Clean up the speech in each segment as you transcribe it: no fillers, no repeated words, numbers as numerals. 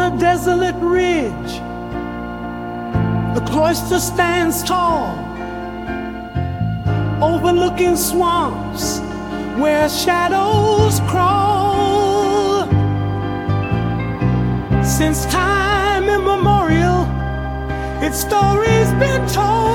a desolate ridge, the cloister stands tall, overlooking swamps where shadows crawl. Since time immemorial, its story's been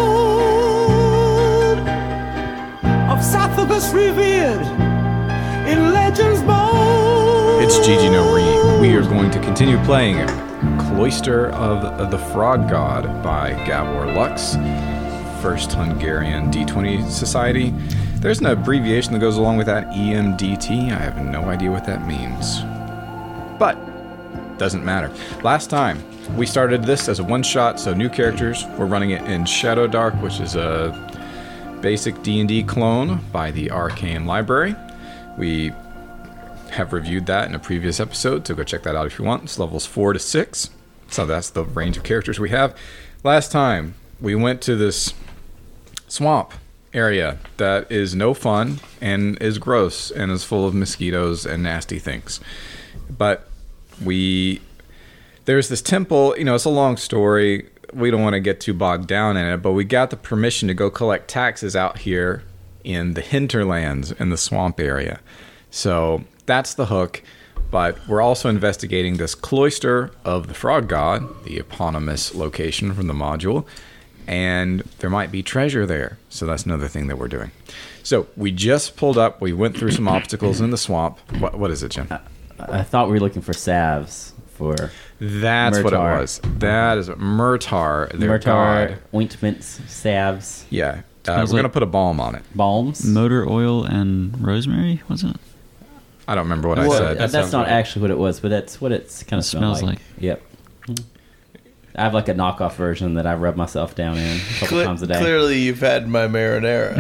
told of Sathagos revered in legends bold. It's Gigi No Re. We are going to continue playing Cloister of the Frog God by Gabor Lux, First Hungarian D20 Society. There's an abbreviation that goes along with that, EMDT. I have no idea what that means. But, doesn't matter. Last time, we started this as a one-shot, so new characters. We're running it in Shadow Dark, which is a basic D&D clone by the Arcane Library. We have reviewed that in a previous episode, so go check that out if you want. It's levels 4 to 6, so that's the range of characters we have. Last time, we went to this swamp area that is no fun and is gross and is full of mosquitoes and nasty things. But there's this temple, it's a long story. We don't want to get too bogged down in it, but we got the permission to go collect taxes out here in the hinterlands in the swamp area. So that's the hook, but we're also investigating this Cloister of the Frog God, the eponymous location from the module, and there might be treasure there. So that's another thing that we're doing. So we just pulled up, we went through some obstacles in the swamp. What is it, Jim? I thought we were looking for salves for That's Murtar. what it was. That is Murtar, their god. Ointments, salves, Yeah. We're Smells going to like- put a balm on it. balms. Motor oil and rosemary, was it? I don't remember what I said. That's sounds not right. actually what it was, but that's what it's kind of smells like. Yep. I have like a knockoff version that I rub myself down in a couple times a day. Clearly, you've had my marinara.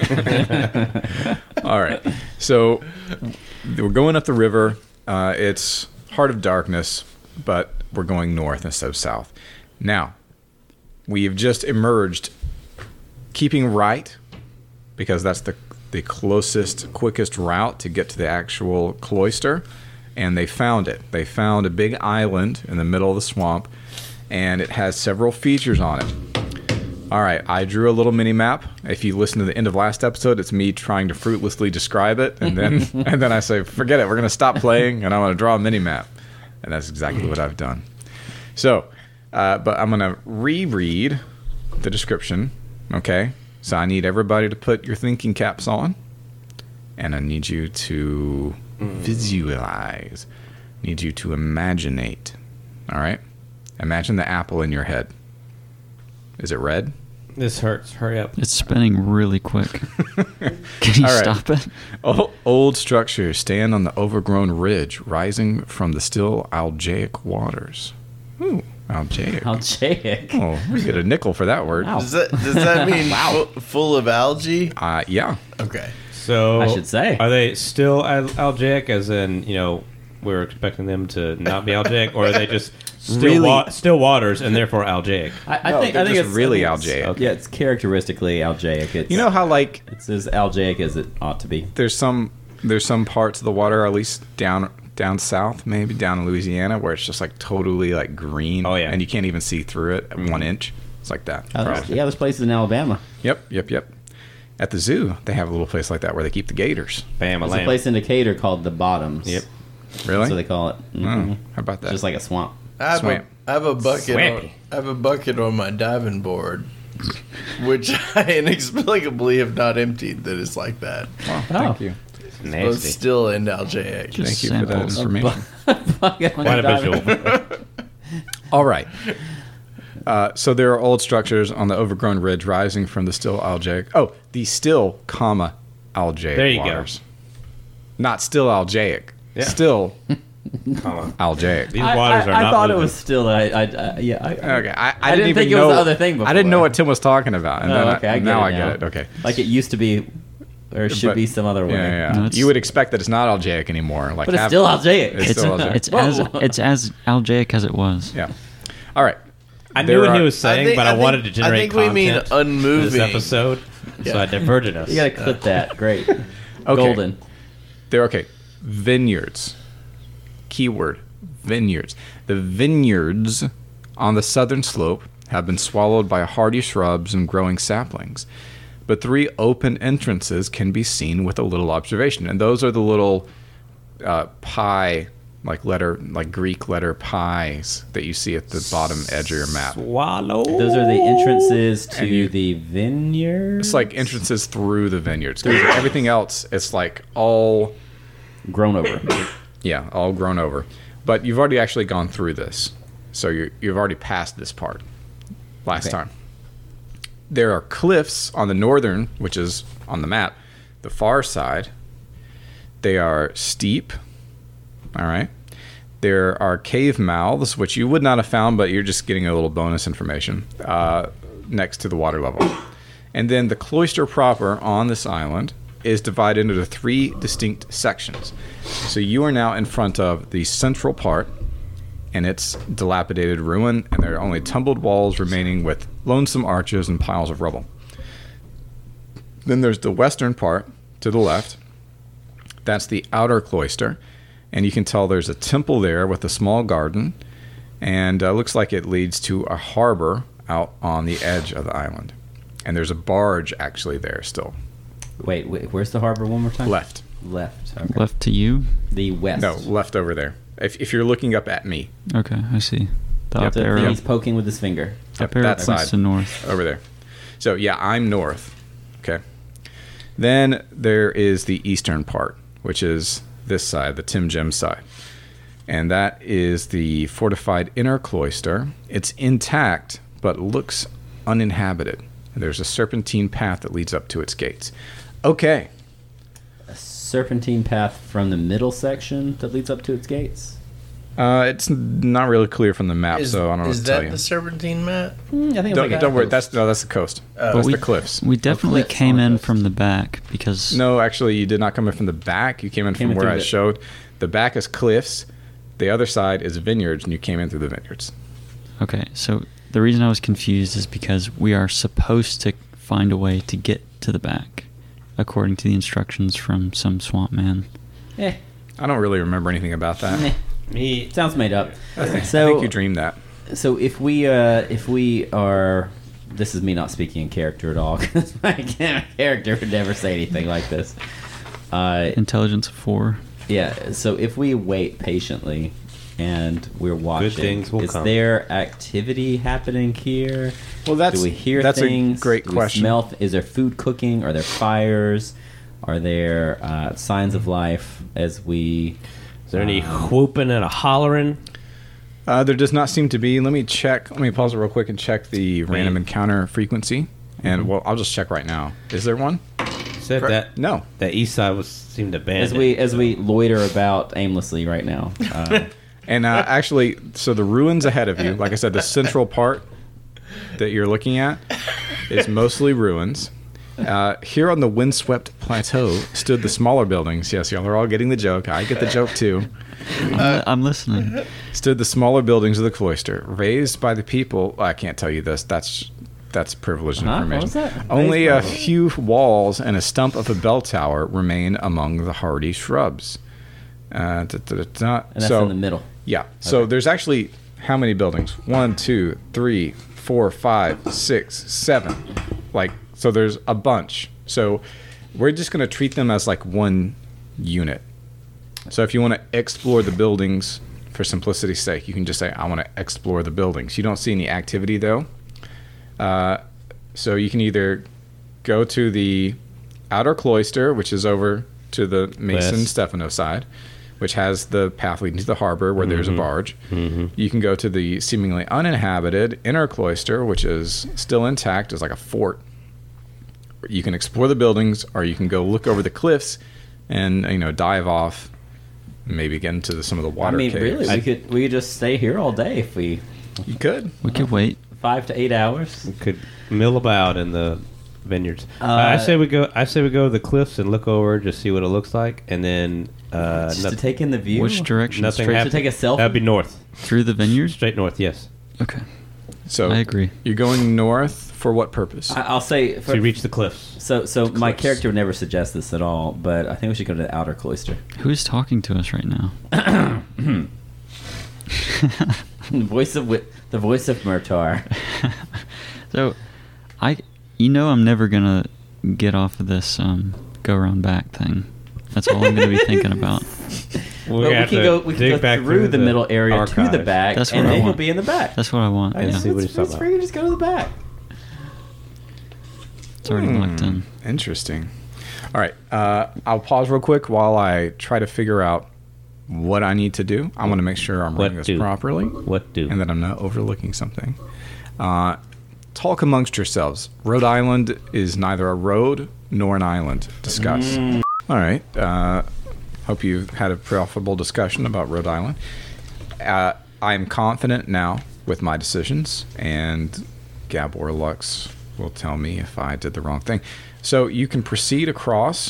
All right. So we're going up the river. It's Heart of Darkness, but we're going north instead of south. Now, we've just emerged, keeping right, because that's the closest, quickest route to get to the actual cloister. And they found it. They found a big island in the middle of the swamp, and it has several features on it. All right, I drew a little mini map. If you listen to the end of last episode, it's me trying to fruitlessly describe it, and then I say, forget it, we're going to stop playing, and I'm going to draw a mini map. And that's exactly what I've done. So, but I'm going to reread the description, okay? So I need everybody to put your thinking caps on, and I need you to visualize. I need you to imaginate, all right? Imagine the apple in your head. Is it red? This hurts. Hurry up. It's spinning really quick. Can you All right. stop it? Old structures stand on the overgrown ridge rising from the still algaic waters. Ooh, algaic. Algaic. Oh, we get a nickel for that word. Wow. Does that mean full of algae? Yeah. Okay. So I should say. Are they still algaic, as in, we're expecting them to not be algaic, or are they just still waters and therefore algaic? I think it's really I think algaic. Yeah, it's characteristically algaic. It's, You know how it's as algaic as it ought to be. there's some parts of the water, at least down south, maybe down in Louisiana, where it's just like totally like green. Oh, yeah. And you can't even see through it at 1 inch. It's like that. There's places in Alabama. Yep. At the zoo, they have a little place like that where they keep the gators. Bam, There's a place in Decatur called the Bottoms. Yep. Really? That's what they call it. Mhm. Oh, how about that? Just like a swamp. I Swamp. have a bucket. Swampy. I have a bucket on my diving board, which I inexplicably have not emptied. That is like that. Wow, thank you. But it's still in algaic. Just Thank you for that samples. information. Quite a visual. All right. So there are old structures on the overgrown ridge rising from the still algaic. Oh, the still, algaic There you waters. Not still algaic. Yeah. Still Comma. algaic. These waters are I not thought moving. it was still. Okay, I didn't even think it know, was the other thing before. I didn't know what Tim was talking about, and Oh, then okay, I get now it I now. get it. Okay. like it used to be, or should But- be some other way. Yeah. No, it's- You would expect that it's not algaic anymore. Like But it's still algaic. It's still algaic. It's as algaic as it was. Yeah. All right. I There knew what are- he was saying, but I wanted to generate I think we mean content for this unmoving. episode, so I diverted us. You gotta clip that. Great. Okay. Golden. Okay. Vineyards. Keyword. vineyards. The vineyards on the southern slope have been swallowed by hardy shrubs and growing saplings. But 3 open entrances can be seen with a little observation. And those are the little pi, like Greek letter pies that you see at the bottom edge of your map. Swallow. Those are the entrances And to the vineyard. It's like entrances through the vineyards. 'Cause everything else, it's like all... grown over. Yeah, all grown over. But you've already actually gone through this. So you've already passed this part last time. There are cliffs on the northern, which is on the map, the far side. They are steep. All right. There are cave mouths, which you would not have found, but you're just getting a little bonus information next to the water level. And then the cloister proper on this island is divided into 3 distinct sections. So you are now in front of the central part, and its dilapidated ruin, and there are only tumbled walls remaining with lonesome arches and piles of rubble. Then there's the western part to the left. That's the outer cloister, and you can tell there's a temple there with a small garden, and looks like it leads to a harbor out on the edge of the island. And there's a barge actually there still. Wait, where's the harbor one more time? Left. Left. Okay. Left to you? The west. No, left over there. If you're looking up at me, Okay, I see. The Yep. up The arrow. thing he's poking with his finger. Yep, Up arrow that points side. to north. over there. So yeah, I'm north. Okay. Then there is the eastern part, which is this side, the Tim Gem side. And that is the fortified inner cloister. It's intact, but looks uninhabited. And there's a serpentine path that leads up to its gates. Okay. A serpentine path from the middle section that leads up to its gates. It's not really clear from the map, so I don't know what Is to tell that you. the serpentine mat? I think it's Don't, like don't worry, that's the coast. That's we- the cliffs. We definitely cliffs came on in this. from the back because No, actually, you did not come in from the back. You came in Came from in where through I the- showed. The back is cliffs. The other side is vineyards, and you came in through the vineyards. Okay, so the reason I was confused is because we are supposed to find a way to get to the back, according to the instructions from some swamp man. Eh. I don't really remember anything about that. Meh. Me. Sounds made up. I So think you dreamed that. So if we are, this is me not speaking in character at all because my character would never say anything like this. Intelligence of 4. Yeah. So if we wait patiently and we're watching, things will is come. there activity happening here? Well, that's Do we hear that's things? a great Do we question. smell? Is there food cooking? Are there fires? Are there signs of life as we? Is there any whooping and a hollering? There does not seem to be. Let me check. Let me pause it real quick and check the random encounter frequency. And well, I'll just check right now. Is there one? Said that No. that east side seemed abandoned. As we loiter about aimlessly right now. And actually, so the ruins ahead of you, like I said, the central part that you're looking at is mostly ruins. Here on the windswept plateau stood the smaller buildings. Yes, y'all are all getting the joke. I get the joke too. I'm listening. Stood the smaller buildings of the cloister, raised by the people. I can't tell you this. That's privileged Huh? information. What was that? Only Raised by a what? few walls and a stump of a bell tower remain among the hardy shrubs. And that's so, in the middle. Yeah. So there's actually how many buildings? 1, 2, 3, 4, 5, 6, 7. Like, so there's a bunch. So we're just going to treat them as like one unit. So if you want to explore the buildings for simplicity's sake, you can just say, I want to explore the buildings. You don't see any activity though. So you can either go to the outer cloister, which is over to the Mason West. Stefano side, which has the path leading to the harbor where there's a barge. You can go to the seemingly uninhabited inner cloister, which is still intact, as like a fort. You can explore the buildings, or you can go look over the cliffs and dive off, maybe get into some of the water I mean, caves. really, we could just stay here all day if we You could. We could wait. 5 to 8 hours. Could mill about in the vineyards. I say we go to the cliffs and look over, just see what it looks like, and then Just to take in the view. Which direction? nothing Straight happens. take a selfie? That'd be north, through the vineyard? straight north. Yes, Okay. So I agree. You're going north for what purpose? I'll say. so you reach the cliffs. So my cliffs. character would never suggest this at all, but I think we should go to the outer cloister. Who's talking to us right now? The voice of Murtar. So, I'm never gonna get off of this go around back thing. That's all I'm gonna be thinking about. We can go through the middle area to the archives. back, That's what and I then want. we'll be in the back. That's what I want. I Yeah. see what he's talking let's about. freaking just go to the back. It's already locked in. Interesting. All right. I'll pause real quick while I try to figure out what I need to do. I want to make sure I'm What running this do? properly What do? and that I'm not overlooking something. Talk amongst yourselves. Rhode Island is neither a road nor an island. Discuss. All right. Hope you had a profitable discussion about Rhode Island. I am confident now with my decisions, and Gabor Lux will tell me if I did the wrong thing. So you can proceed across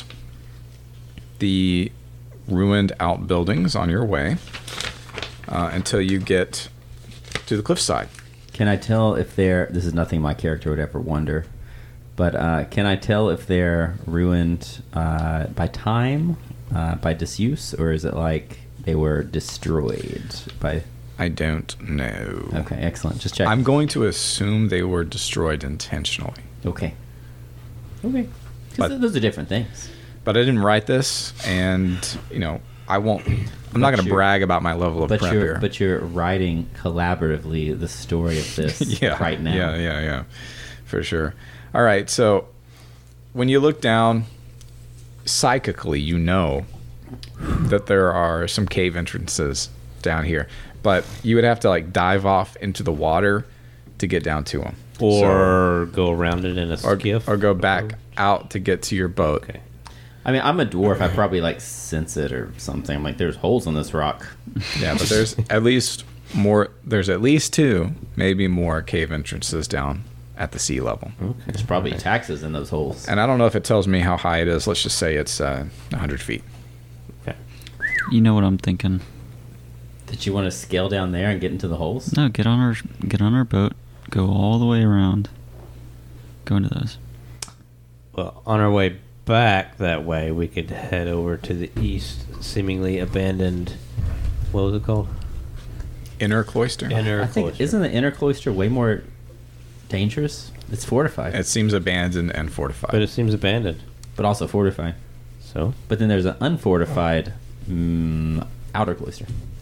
the ruined outbuildings on your way until you get to the cliffside. Can I tell if they're... This is nothing my character would ever wonder. But can I tell if they're ruined by time, by disuse, or is it like they were destroyed by... I don't know. Okay, excellent. Just check. I'm going to assume they were destroyed intentionally. Okay. Okay. But- Because those are different things. But I didn't write this, and, I won't... I'm not going to you're- brag about my level of prep here. But you're writing collaboratively the story of this right now. Yeah. For sure. All right, so when you look down, psychically, you know that there are some cave entrances down here. But you would have to, dive off into the water to get down to them. Or go around it in a Or skiff. or go back out to get to your boat. Okay. I mean, I'm a dwarf. I probably sense it or something. I'm like, there's holes in this rock. Yeah, but there's at least more. There's at least 2, maybe more cave entrances down at the sea level. There's probably taxes in those holes. And I don't know if it tells me how high it is. Let's just say it's 100 feet. Okay. You know what I'm thinking. Did you want to scale down there and get into the holes? No, get on our boat, go all the way around, go into those. Well, on our way back that way, we could head over to the east, seemingly abandoned. What was it called? Inner cloister. Inner I think cloister. isn't the inner cloister way more dangerous? It's fortified, It seems abandoned and fortified. But it seems abandoned. but also fortified. So But then there's an unfortified outer cloister.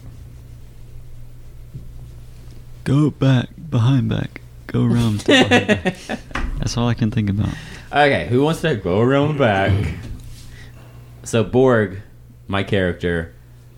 Go back, behind back, go around. to behind back. That's all I can think about. Okay, who wants to go around the back? So Borg, my character,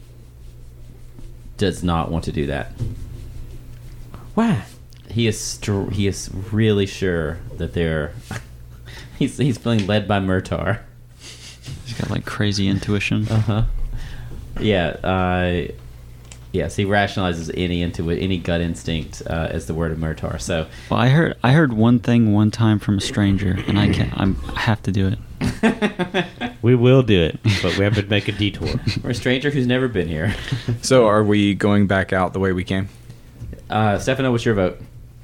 does not want to do that. why? He is really sure that they're. he's feeling led by Murtar. He's got crazy intuition. Uh-huh. Yeah. Yes, he rationalizes any gut instinct as the word of Murtar. So Well, I heard one thing one time from a stranger, and I have to do it. We will do it, but we have to make a detour. we're a stranger who's never been here. So are we going back out the way we came? Stefano, what's your vote?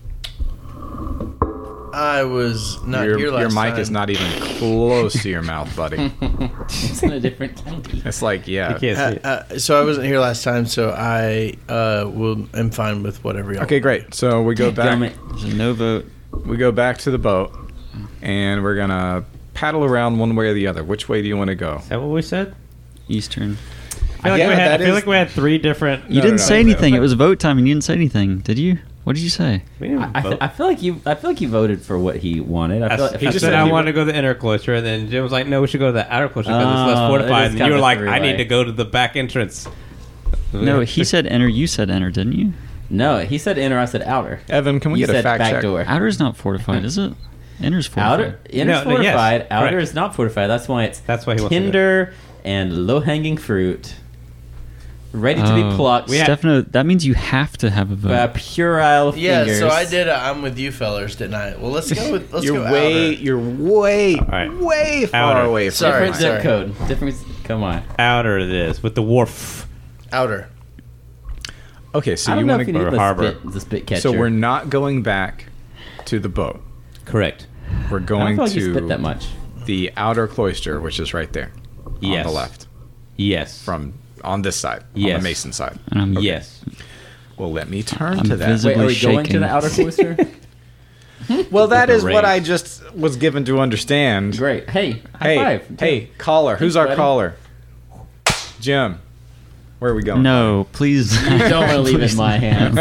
I was not here your last mic time. is not even close to your mouth, buddy. It's in a different county. It's like, You yeah. can't see it. So I wasn't here last time, so I am fine with whatever y'all. Okay, great. So we go back. Damn it. There's a no vote. We go back to the boat, and we're gonna paddle around one way or the other. Which way do you want to go? Is that what we said? Eastern. I feel, Yeah, like, that I feel is- like we had 3 different. You didn't no, say no, anything. no. It was vote time, and you didn't say anything, did you? What did you say? We didn't vote. I feel like you voted for what he wanted. I feel like, He I just feel said like I you- wanted to go to the inner cloister, and then Jim was like, "No, we should go to the outer cloister because it's less Oh, fortified." it is And kind you were of a like, "I three-way. need to go to the back entrance." No, he said enter. You said enter, didn't you? No, he said inner. I said outer. Evan, can we You get a said fact back check? door. Outer's not fortified, is it? Enter's fortified. Outer, inner's No, no, yes, fortified. Outer correct. is not fortified. That's why it's That's why he wants to do it. tender and low hanging fruit, ready to be Oh. plucked Stefano, that means you have to have a vote. by puerile Yeah, fingers. so I did. I'm with you, fellers, didn't I? Well, let's go. Let's You're go way, outer. you're way, right. way far Outer. away from Sorry. Different zip code. Different. Come on. Outer it is with the wharf. outer. Okay, so I you don't know want if you to need or the harbor. spit catcher. So we're not going back to the boat. Correct. We're I don't going feel like you to spit that much. the outer cloister, which is right there Yes. on the left, Yes. from on this side, on Yes. the Mason side. And I'm Yes. Well, let me turn I'm to that. visibly Wait, are we going to shaking. the outer cloister? Well, that is what range. I just was given to understand. Great. Hey, high Hey, five. hey, caller. Who's our buddy. caller? Jim. Where are we going? No, please. You don't want to leave it in my hands.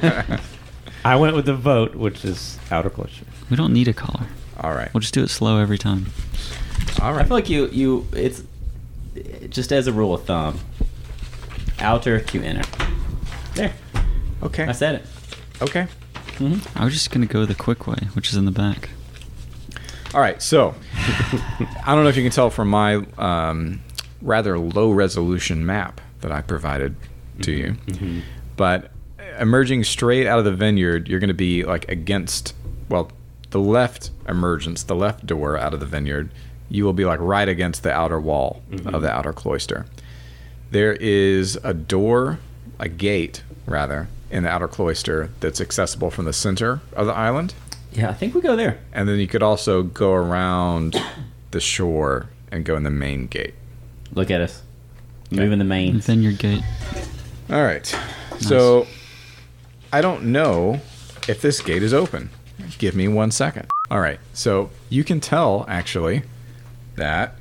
I went with the vote, which is outer cloister. We don't need a caller. All right. We'll just do it slow every time. All I right. feel like it's just as a rule of thumb, outer to inner. There, Okay. I said it. Okay. I was just gonna go the quick way, which is in the back. All right. So, I don't know if you can tell from my rather low resolution map that I provided to you, but emerging straight out of the vineyard, you're going to be like against, well, the left emergence, the left door out of the vineyard. You will be like right against the outer wall of the outer cloister. There is a door, a gate rather, in the outer cloister that's accessible from the center of the island. Yeah, I think we go there. And then you could also go around the shore and go in the main gate. Look at us, moving the mains. Vineyard Gate. All right. So I don't know if this gate is open. Give me 1 second. All right. So you can tell, actually, that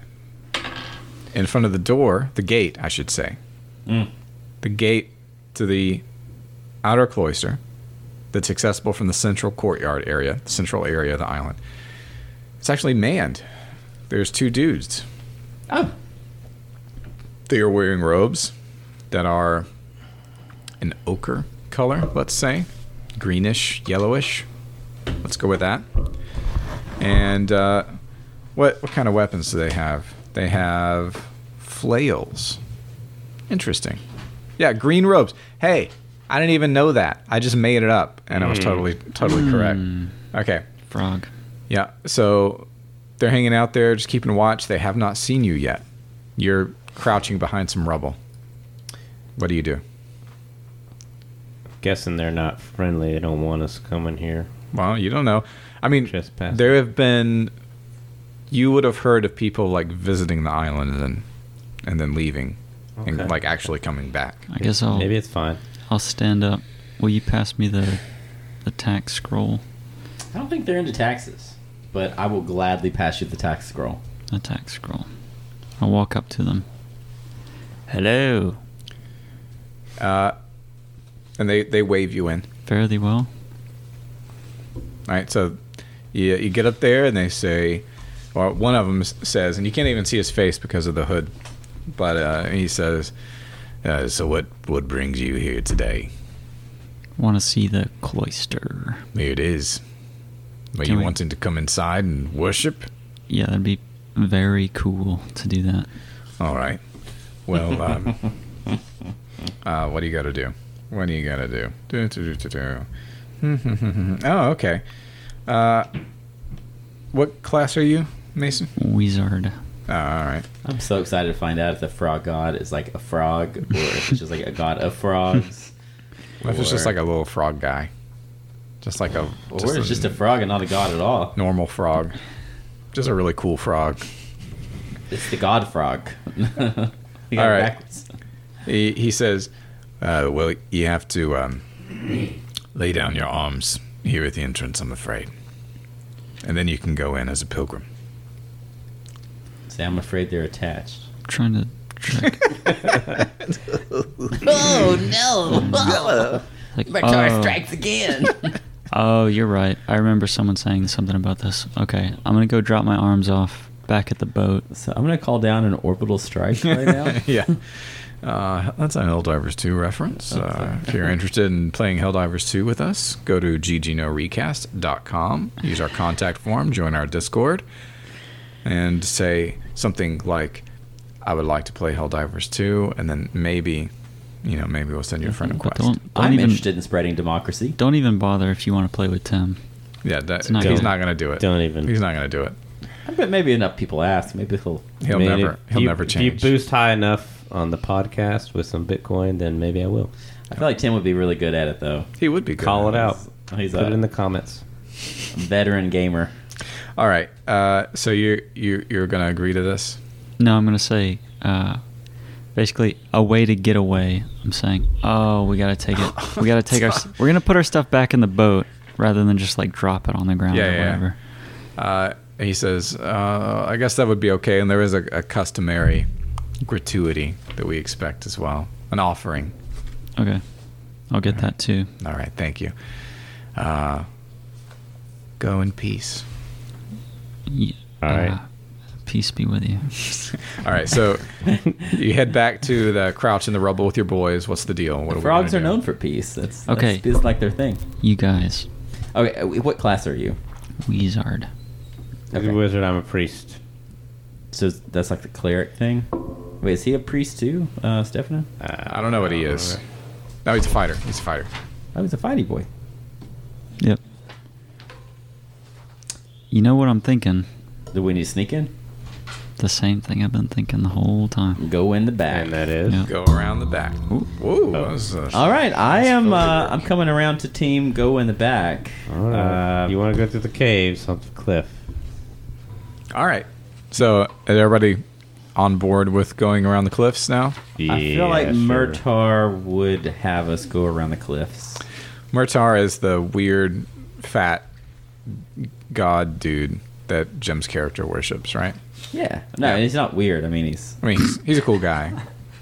in front of the door, the gate, I should say, the gate to the outer cloister that's accessible from the central courtyard area, the central area of the island, it's actually manned. There's 2 dudes. Oh, They are wearing robes that are an ochre color, let's say. Greenish, yellowish. Let's go with that. And what kind of weapons do they have? They have flails. Interesting. Yeah, green robes. Hey, I didn't even know that. I just made it up, and I was totally correct. Okay. Frog. Yeah, so they're hanging out there, just keeping watch. They have not seen you yet. You're crouching behind some rubble. What do you do? Guessing they're not friendly. They don't want us coming here. Well, you don't know. I mean, Trespassing. there have been... You would have heard of people, like, visiting the island and then leaving. Okay. And, like, actually coming back. I guess Maybe it's fine. I'll stand up. Will you pass me the tax scroll? I don't think they're into taxes, but I will gladly pass you the tax scroll. The tax scroll. I'll walk up to them. Hello. And they wave you in. Fare thee well. All right, so you get up there and they say... Well, one of them says, and you can't even see his face because of the hood, but he says, so what brings you here today? Want to see the cloister. Here it is. Are Can you we- wanting to come inside and worship? Yeah, that'd be very cool to do that. All right. Well, what do you got to do? What do you got to do? Oh, okay. What class are you, Mason? Wizard. Oh, all right. I'm so excited to find out if the frog god is like a frog or if it's just like a god of frogs. What if it's just like a little frog guy? Just like a... Or it's just a frog and not a god at all. normal frog. Just a really cool frog. It's the god frog. You got All it right. backwards. He says, well, you have to lay down your arms here at the entrance, I'm afraid. And then you can go in as a pilgrim. Say, I'm afraid they're attached. Trying to check. Oh no! Like, Makar strikes again. Oh, you're right. I remember someone saying something about this. Okay, I'm gonna go drop my arms off back at the boat. So I'm gonna call down an orbital strike right now. Yeah. That's an Helldivers 2 reference. If you're interested in playing Helldivers 2 with us, go to ggnorecast.com, use our contact form, join our Discord, and say something like, I would like to play Helldivers 2, and then maybe we'll send you a friend But request. don't I'm even interested in spreading democracy. don't even bother if you want to play with Tim. Yeah, not he's good. not going to do it. Don't even. He's not going to do it. I bet maybe enough people ask. Maybe he'll. He'll I mean, never if you change. boost high enough on the podcast with some Bitcoin, then maybe I will. I feel like Tim would be really good at it though. He would be good. Call at it out. He's Put it a in the comments. veteran gamer. All right. So you're going to agree to this? No, I'm gonna say Basically, a way to get away. I'm saying, oh, we gotta take it. We gotta take our. We're gonna put our stuff back in the boat rather than just like drop it on the ground or whatever. He says, I guess that would be okay. And there is a customary gratuity that we expect as well. An offering. Okay, I'll get that too. All right, thank you. Go in peace. Yeah, All right. Peace be with you. All right, so you head back to the crouch in the rubble with your boys. What's the deal? What Frogs we are gonna do? known for peace. That's Okay. It's like their thing. You guys, Okay, what class are you? Wizard. As a wizard, I'm a priest. So that's like the cleric thing. Wait, is he a priest too, Stefano? I don't know what he is. No, he's a fighter. He's a fighter. Oh, he's a fighty boy. Yep. You know what I'm thinking? Do we need to sneak in? The same thing I've been thinking the whole time. Go in the back. And that is. Yeah. Go around the back. Whoa. That was, All right, I'm coming around to team go in the back. All right. You want to go through the caves on the cliff? all right. So, is everybody on board with going around the cliffs now? I feel like Murtar would have us go around the cliffs. Murtar is the weird, fat god dude that Jim's character worships, right? Yeah. No, he's not weird. I mean, I mean, he's a cool guy,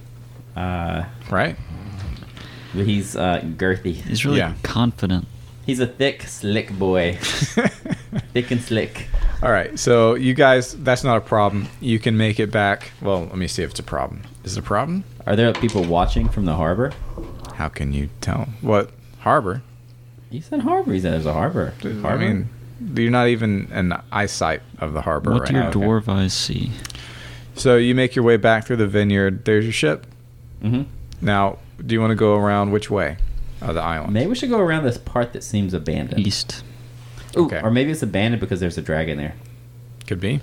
right? he's girthy. He's really Yeah. confident. He's a thick, slick boy. Thick and slick. All right, so you guys, that's not a problem. You can make it back. Well, let me see if it's a problem. Is it a problem? Are there people watching from the harbor? How can you tell? What harbor? He said harbor. He said there's a harbor. I mean, you're not even in eyesight of the harbor What right do your now. dwarf eyes see? So you make your way back through the vineyard. There's your ship. Mm-hmm. Now, do you want to go around which way of the island? Maybe we should go around this part that seems abandoned. East. Ooh, Okay. or maybe it's abandoned because there's a dragon there. Could be.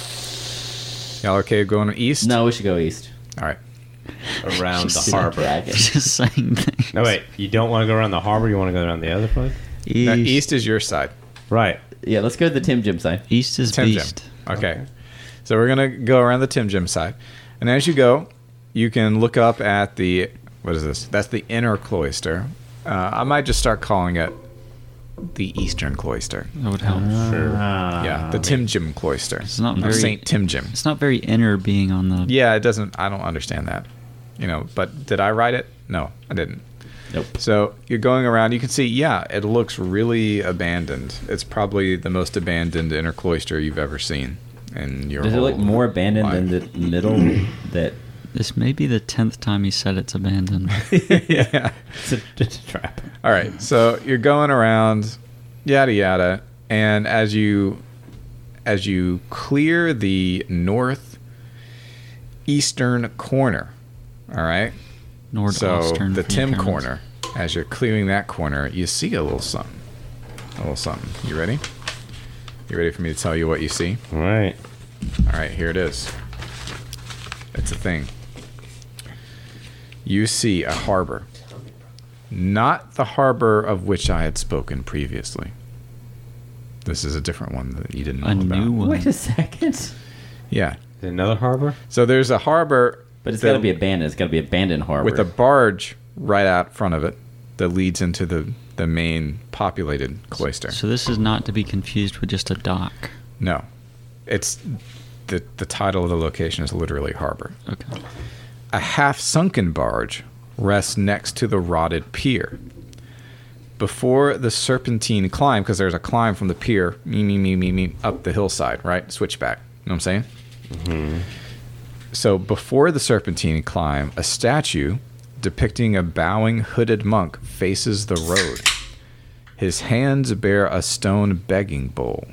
Y'all okay going east? No, we should go east. All right. Around the See that harbor. dragon. Just saying things. No, wait. You don't want to go around the harbor? You want to go around the other place? Now, east is your side. Right. Yeah, let's go to the Tim Jim side. East is Tim Jim. beast. Okay. So we're going to go around the Tim Jim side. And as you go, you can look up at the, what is this? That's the inner cloister. I might just start calling it the eastern cloister. That would help. Yeah, the Tim Jim cloister. It's not of very- Saint Tim Jim. It's not very inner being on the. Yeah, it doesn't. I don't understand that. You know, but did I write it? No, I didn't. Nope. So you're going around. You can see, yeah, it looks really abandoned. It's probably the most abandoned inner cloister you've ever seen in your. Does it look whole more abandoned life. than the middle? That This may be the 10th time he said it's abandoned. Yeah. It's a trap. All right. So you're going around, yada yada, and as you clear the northeastern corner, all right. So Nordostern. the for Tim Germans. corner, as you're clearing that corner, you see a little something. A little something. You ready? You ready for me to tell you what you see? All right. All right, here it is. It's a thing. You see a harbor. Not the harbor of which I had spoken previously. This is a different one that you didn't know A about. new one. wait a second. Yeah. Is it another harbor? So there's a harbor, But it's that- got to be abandoned. It's got to be abandoned harbor. with a barge right out front of it that leads into the main populated cloister. So this is not to be confused with just a dock. No, it's the title of the location is literally harbor. Okay. A half-sunken barge rests next to the rotted pier. Before the serpentine climb, because there's a climb from the pier, up the hillside, right? Switchback. You know what I'm saying? Mm-hmm. So before the serpentine climb, a statue depicting a bowing hooded monk faces the road. His hands bear a stone begging bowl.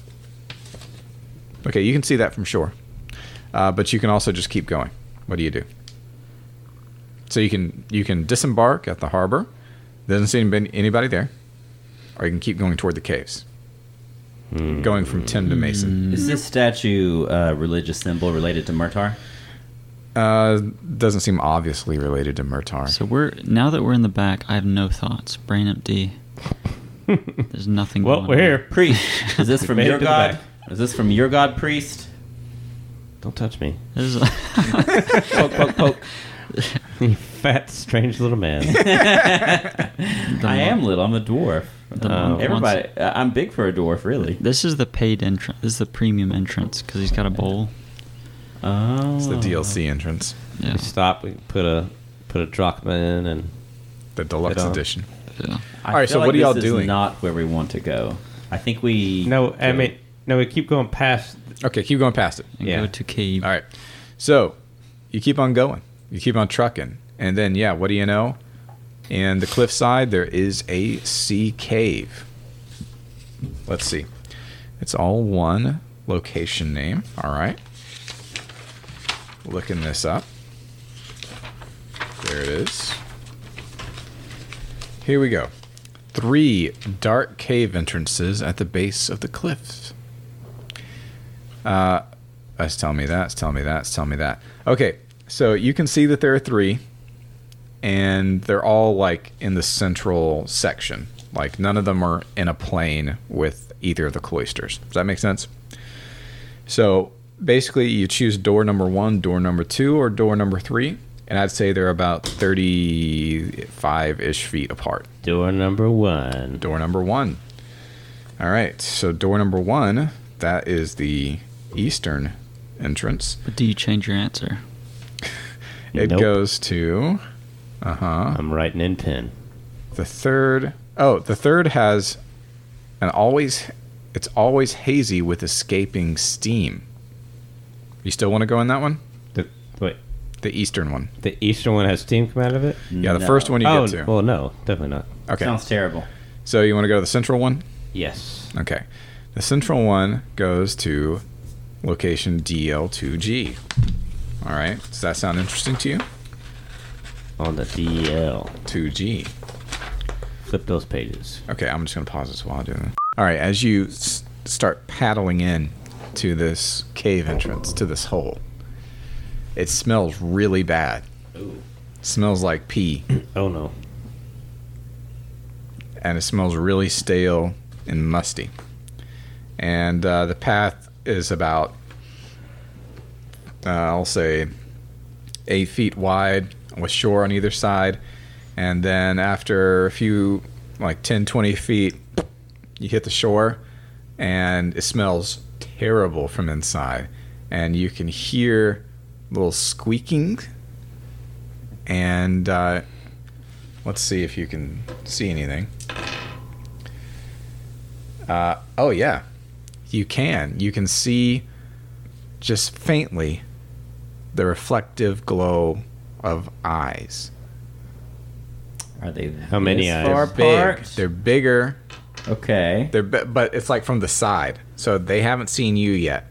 Okay, you can see that from shore. But you can also just keep going. What do you do? So you can disembark at the harbor. Doesn't seem to be anybody there. Or you can keep going toward the caves. Going from Tim to Mason. Is this statue a religious symbol related to Murtar? Doesn't seem obviously related to Murtar. So now that we're in the back, I have no thoughts. Brain empty. There's nothing. Well, going we're on. here. Priest, is this from made it your to the god? back. Is this from your god, priest? Don't touch me. This is Poke, poke, poke. You fat, strange little man. I am little. I'm a dwarf. monk Everybody, I'm big for a dwarf, really. This is the paid entrance. This is the premium entrance because he's got a bowl. Oh, It's the DLC entrance, Yeah. We stop. We put a drachma in, and the deluxe Right on. edition. Yeah. I All right, feel so like what are y'all this is doing? Not where we want to go. I think we. no. I mean, no. We keep going past. Okay, keep going past it. And Yeah. go to cave. All right. So you keep on going. You keep on trucking. And then, yeah, what do you know? In the cliffside, there is a sea cave. Let's see. It's all one location name. All right. Looking this up. There it is. Here we go. 3 dark cave entrances at the base of the cliffs. That's telling me that. It's telling me that. It's telling me that. Okay, so you can see that there are 3, and they're all like in the central section. Like none of them are in a plane with either of the cloisters. Does that make sense? So basically, you choose door number 1, door number 2, or door number 3, and I'd say they're about 35-ish feet apart. Door number 1. Door number 1. All right, so door number 1, that is the eastern entrance. But do you change your answer? It Nope. goes to I'm writing in pen. the third. Oh, the third has it's always hazy with escaping steam. You still want to go in that one? Wait, The eastern one. the eastern one has steam come out of it? Yeah, the No. first one you Oh, get to. well, no, definitely not. Okay. Sounds terrible. So you want to go to the central one? Yes. Okay. The central one goes to location DL2G. All right. Does that sound interesting to you? On the DL. 2G. Flip those pages. Okay, I'm just going to pause this while I do that. All right, as you start paddling in to this cave entrance, to this hole, it smells really bad. Smells like pee, Oh, no. and it smells really stale and musty. And the path is about, I'll say, 8 feet wide with shore on either side. And then after a few, like 10, 20 feet, you hit the shore, and it smells terrible from inside. And you can hear little squeaking. And let's see if you can see anything. Oh, yeah. You can. You can see just faintly the reflective glow of eyes. Are they How many this eyes? far Big. apart? They're bigger. Okay. But it's like from the side, so they haven't seen you yet.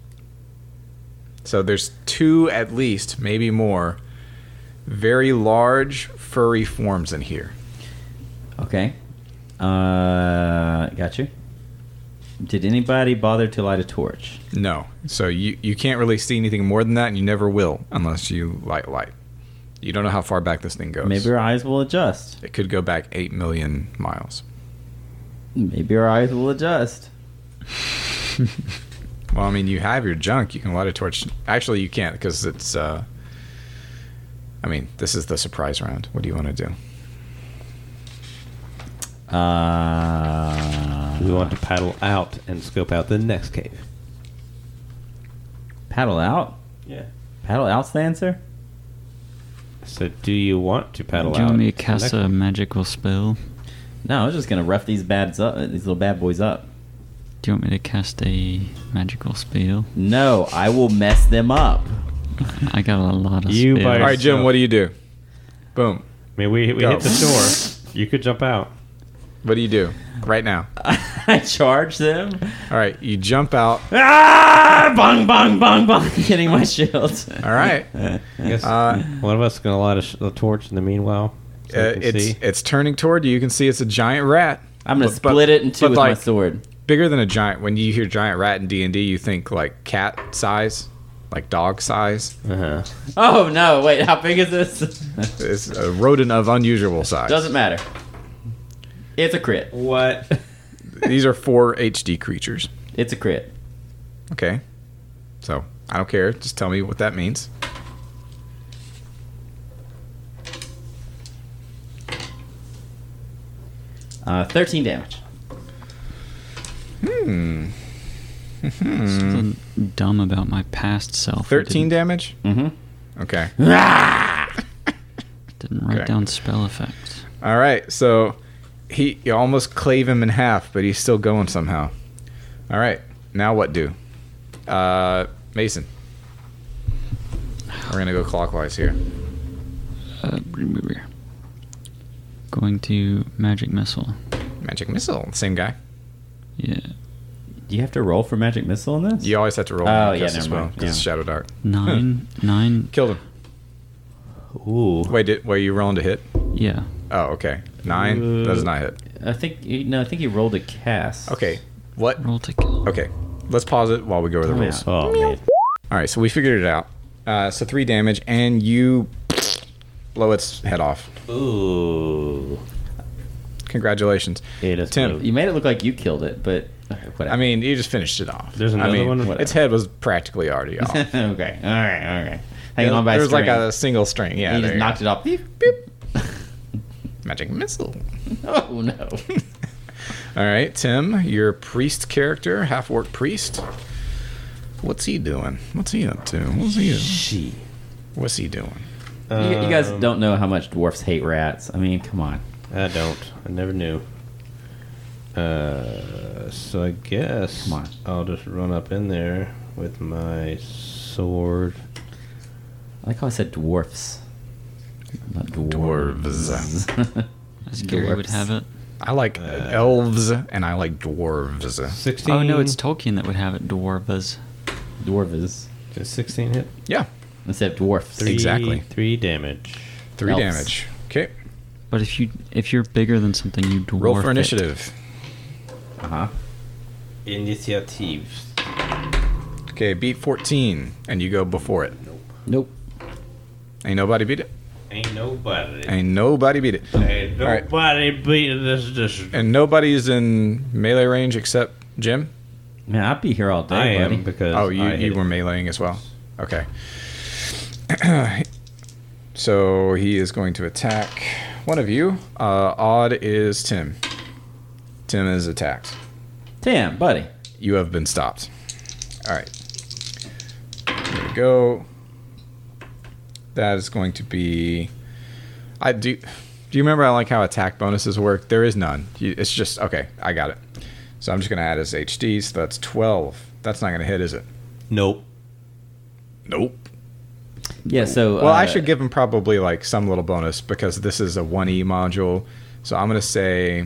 So there's 2 at least, maybe more, very large furry forms in here. Okay. Got you. Did anybody bother to light a torch? No, so you can't really see anything more than that, and you never will unless you light. You don't know how far back this thing goes. Maybe our eyes will adjust. It could go back 8 million miles. Maybe our eyes will adjust. Well, I mean, you have your junk. You can light a torch. Actually, you can't because it's. I mean, this is the surprise round. What do you want to do? We want to paddle out and scope out the next cave. Paddle out? Yeah. Paddle out's the answer? So, do you want to paddle Do you out? want me to the cast next- a magical spell? No, I was just gonna rough these little bad boys up. Do you want me to cast a magical spell? No, I will mess them up. I got a lot of You spells. by All right, Jim. yourself. What do you do? Boom. I mean, we Go. hit the shore. You could jump out. What do you do right now? I charge them. All right, you jump out. Ah! Bong, bong, bong, bong. Hitting my shield. All right. I guess Uh, one of us is going to light a torch in the meanwhile. So we can see. it's turning toward you. You can see it's a giant rat. I'm gonna But- split it in two but with like, my sword. Bigger than a giant. When you hear giant rat in D&D, you think like cat size, like dog size. Uh-huh. Oh no! Wait, how big is this? It's a rodent of unusual size. Doesn't matter. It's a crit. What? These are 4 HD creatures. It's a crit. Okay. So I don't care. Just tell me what that means. Uh, 13 damage. Something dumb about my past self. 13 damage? Mm-hmm. Okay. Didn't write Okay. down spell effects. All right. So you almost clave him in half, but he's still going somehow. All right. Now what do? Mason. We're going to go clockwise here. Going to magic missile. Magic missile. Same guy. Yeah. Do you have to roll for magic missile in this? You always have to roll Oh, on yeah, as never well mind. because it's Yeah. Shadow Dark. 9. Killed him. Ooh. Wait, were you rolling to hit? Yeah. Oh, okay. 9 does not hit. I think you rolled a cast. Okay. What? Roll to kill. Okay. Let's pause it while we go over the Oh, rules. yeah. Oh, man. All right, so we figured it out. So 3 damage, and you blow its head off. Ooh. Congratulations. It is Tim. blue. You made it look like you killed it, but whatever. I mean, you just finished it off. There's I another mean, one? Its Whatever. head was practically already off. okay. All right. Hanging on by a There was like string. a single string. Yeah, And you there just you go. knocked it off. Beep, beep. Magic missile. Oh, no. All right, Tim, your priest character, half-orc priest. What's he doing? What's he up to? What's he doing? You guys don't know how much dwarfs hate rats. I mean, come on. I don't. I never knew. So I guess Come on. I'll just run up in there with my sword. I like how I said dwarfs. Not dwarves. As Gary would have it. I like elves, and I like dwarves. 16. Oh no, it's Tolkien that would have it. Dwarves. Dwarves. Does 16 hit. Yeah, Instead of dwarfs. Exactly. 3 damage. 3 Elves. damage. Okay, But if you're bigger than something, you dwarf roll for it. initiative. Uh-huh. Initiative. Okay, beat 14, and you go before it. Nope. Ain't nobody beat it? Ain't nobody. Ain't nobody beat it. Ain't All right. nobody beating this. And nobody's in melee range except Jim? Man, I'd be here all day, I buddy. am because Oh, I you hit were it. meleeing as well. Okay. So he is going to attack one of you. Odd is Tim. Tim is attacked. Damn, buddy. You have been stopped. All right. Here we go. That is going to be. Do you remember how attack bonuses work? There is none. It's just okay. I got it. So I'm just going to add his HD. So that's 12. That's not going to hit, is it? Nope. Nope. Yeah, so... Well, I should give him probably like some little bonus because this is a 1E module. So I'm going to say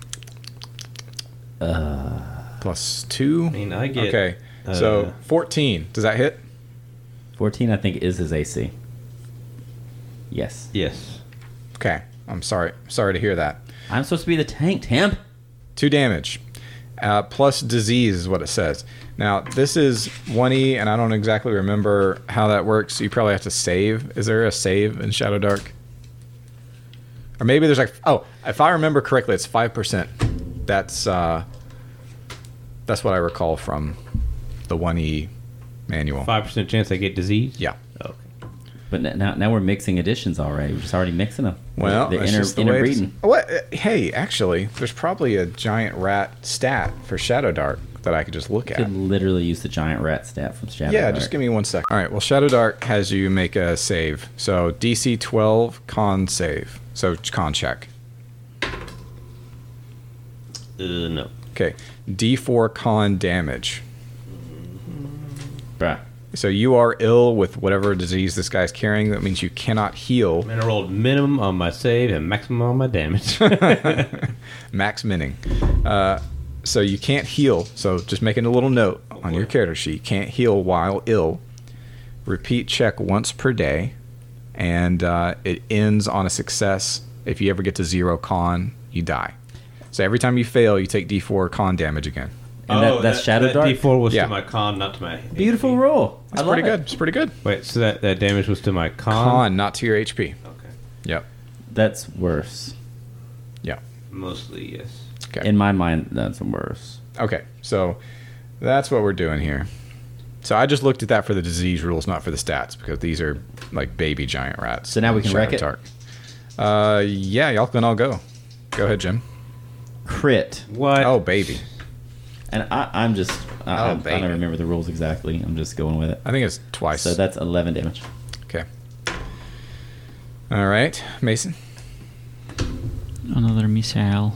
+2. I mean, I get. Okay. So 14. Does that hit? 14, I think, is his AC. Yes. Yes. Okay. I'm sorry. Sorry to hear that. I'm supposed to be the tank, Tim. 2 damage. Plus disease is what it says. Now, this is 1E, and I don't exactly remember how that works. So you probably have to save. Is there a save in Shadow Dark? Or maybe there's like... Oh, if I remember correctly, it's 5%. That's what I recall from the 1E manual. 5% chance I get disease. Yeah. Okay. But now we're mixing additions already. We're just already mixing them. Well, the that's inner, just the way it's- interbreeding. What? Hey, actually, there's probably a giant rat stat for Shadow Dark that I could just look You at. could literally use the giant rat stat from Shadow Yeah, Dark. just give me 1 sec. All right, well, Shadow Dark has you make a save. So DC 12 con save. So con check. No. Okay. D4 con damage. Bruh. So you are ill with whatever disease this guy's carrying. That means you cannot heal. I'm gonna roll minimum on my save and maximum on my damage. Max minning. So you can't heal. So just making a little note on your character sheet. Can't heal while ill. Repeat check once per day. And it ends on a success. If you ever get to 0 con, you die. So every time you fail, you take D4 con damage again. And that's Shadow that Dark? D4 was Yeah. to my con, not to my Beautiful HP. roll. It's I love pretty it. good. It's pretty good. Wait, so that damage was to my Con, not to your HP. Okay. Yep. That's worse. Yeah. Mostly, yes. Okay. In my mind, that's worse. Okay. So that's what we're doing here. So I just looked at that for the disease rules, not for the stats, because these are like baby giant rats. So now we can Shadow wreck it? Tark. Yeah, y'all can all go. Go ahead, Jim. Crit. What? Oh, baby. And I'm just... I baby. don't remember the rules exactly. I'm just going with it. I think it's twice. So that's 11 damage. Okay. All right, Mason. Another missile.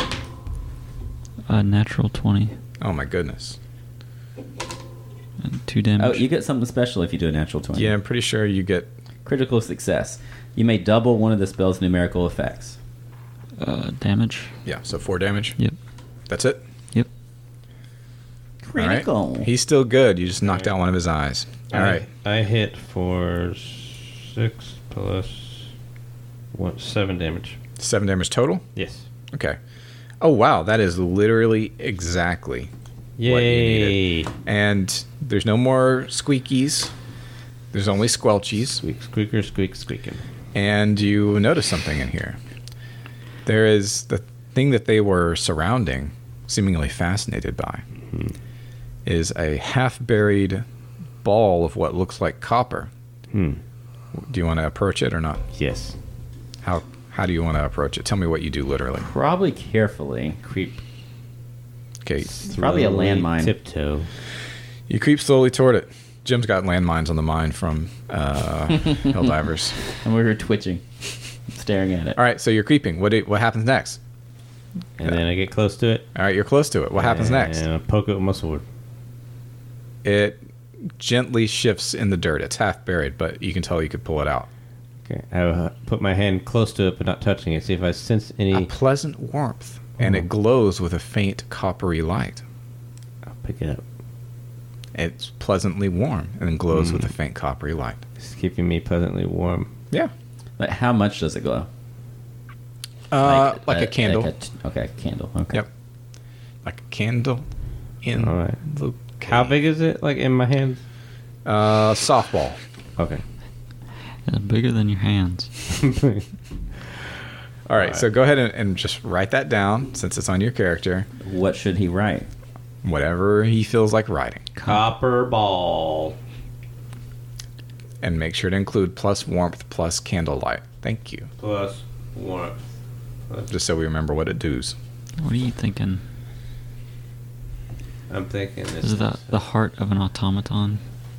A natural 20 Oh my goodness. and 2 damage. Oh, you get something special if you do a natural 20. Yeah, I'm pretty sure you get. Critical success. You may double one of the spell's numerical effects. Damage. Yeah, so 4 damage. Yep. That's it. Yep. All right. Critical. He's still good. You just knocked out one of his eyes. All right. I hit for 6 plus 7 damage. 7 damage total. Yes. Okay. Oh wow, that is literally exactly what you Yay! needed. And there's no more squeakies. There's only squelchies. Squeak, squeaker, squeak, squeaking. And you notice something in here. There is the thing that they were surrounding, seemingly fascinated by, is a half-buried ball of what looks like copper. Hmm. Do you want to approach it or not? Yes. How do you want to approach it? Tell me what you do literally. Probably carefully. Creep. Okay, Probably a Slowly landmine. Tiptoe. you creep slowly toward it. Jim's got landmines on the mine from Helldivers. And we were twitching. Staring at it. All right, so you're creeping. What happens next? And then I get close to it. All right, you're close to it. What happens next? And I poke it with my sword. It gently shifts in the dirt. It's half buried, but you can tell you could pull it out. Okay. I put my hand close to it, but not touching it. See if I sense A any. pleasant warmth, and it glows with a faint coppery light. I'll pick it up. It's pleasantly warm and glows with a faint coppery light. It's keeping me pleasantly warm. Yeah. Like, how much does it glow? Like a candle. Okay, candle. Okay. Yep. Like a candle in All right. the How big is it? Like in my hands? softball. Okay. It's bigger than your hands. All right, so go ahead and just write that down since it's on your character. What should he write? Whatever he feels like writing. Copper ball. And make sure to include plus warmth plus candlelight. Thank you. Plus warmth. Just so we remember what it does. What are you thinking? I'm thinking Is that the heart of an automaton?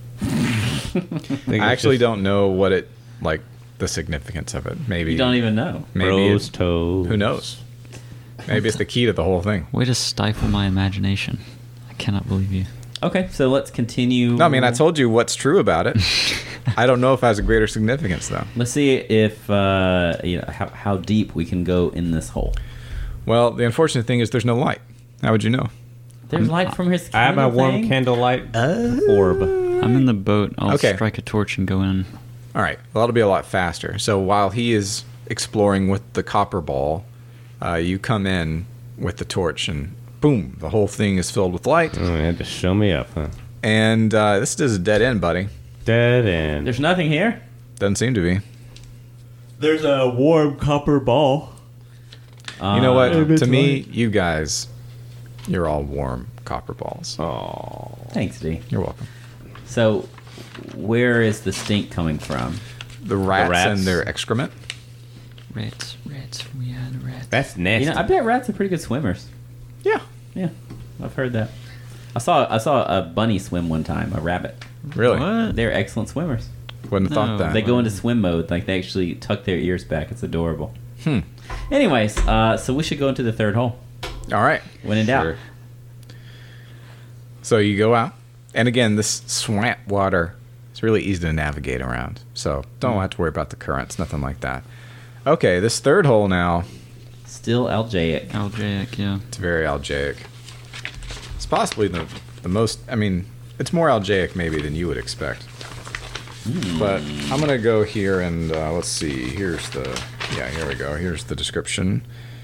I actually don't know what it, like, the significance of it. Maybe. You don't even know. Maybe Rose it, toes. who knows? Maybe it's the key to the whole thing. Way to stifle my imagination. I cannot believe you. Okay, so let's continue. No, I mean, I told you what's true about it. I don't know if it has a greater significance, though. Let's see if how deep we can go in this hole. Well, the unfortunate thing is there's no light. How would you know? There's light from his. I have my candle warm thing? candlelight orb. I'm in the boat. I'll Okay. strike a torch and go in. All right. Well, that'll be a lot faster. So while he is exploring with the copper ball, you come in with the torch, and boom, the whole thing is filled with light. Oh, you had to show me up, huh? And this is a dead end, buddy. Dead end. There's nothing here. Doesn't seem to be. There's a warm copper ball. You know what? it's To me, you guys, you're all warm copper balls. Oh. Thanks, D. You're welcome. So, where is the stink coming from? The rats, rats. and their excrement. Rats, we had rats. That's nasty. You know, I bet rats are pretty good swimmers. Yeah. Yeah, I've heard that. I saw a bunny swim one time. A rabbit. Really? What? They're excellent swimmers. Wouldn't have No. thought that. They go into swim mode. Like they actually tuck their ears back. It's adorable. Hmm. Anyways, so we should go into the third hole. All right. When in doubt. Sure. So you go out, and again, this swamp water is really easy to navigate around. So don't have to worry about the currents, nothing like that. Okay, this third hole now, Still algaic. Algaic, yeah. it's very algaic. It's possibly the most, I mean, it's more algaic maybe than you would expect. But I'm going to go here and let's see. Here's the, yeah, here we go. Here's the description.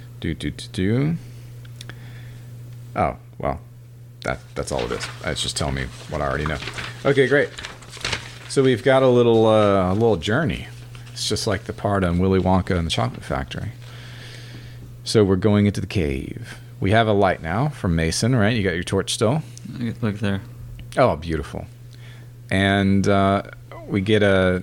Oh, well, that's all it is. It's just telling me what I already know. Okay, great. So we've got a little journey. It's just like the part on Willy Wonka and the Chocolate Factory. So we're going into the cave. We have a light now from Mason, right? You got your torch still? Look there. Oh, beautiful. and we get a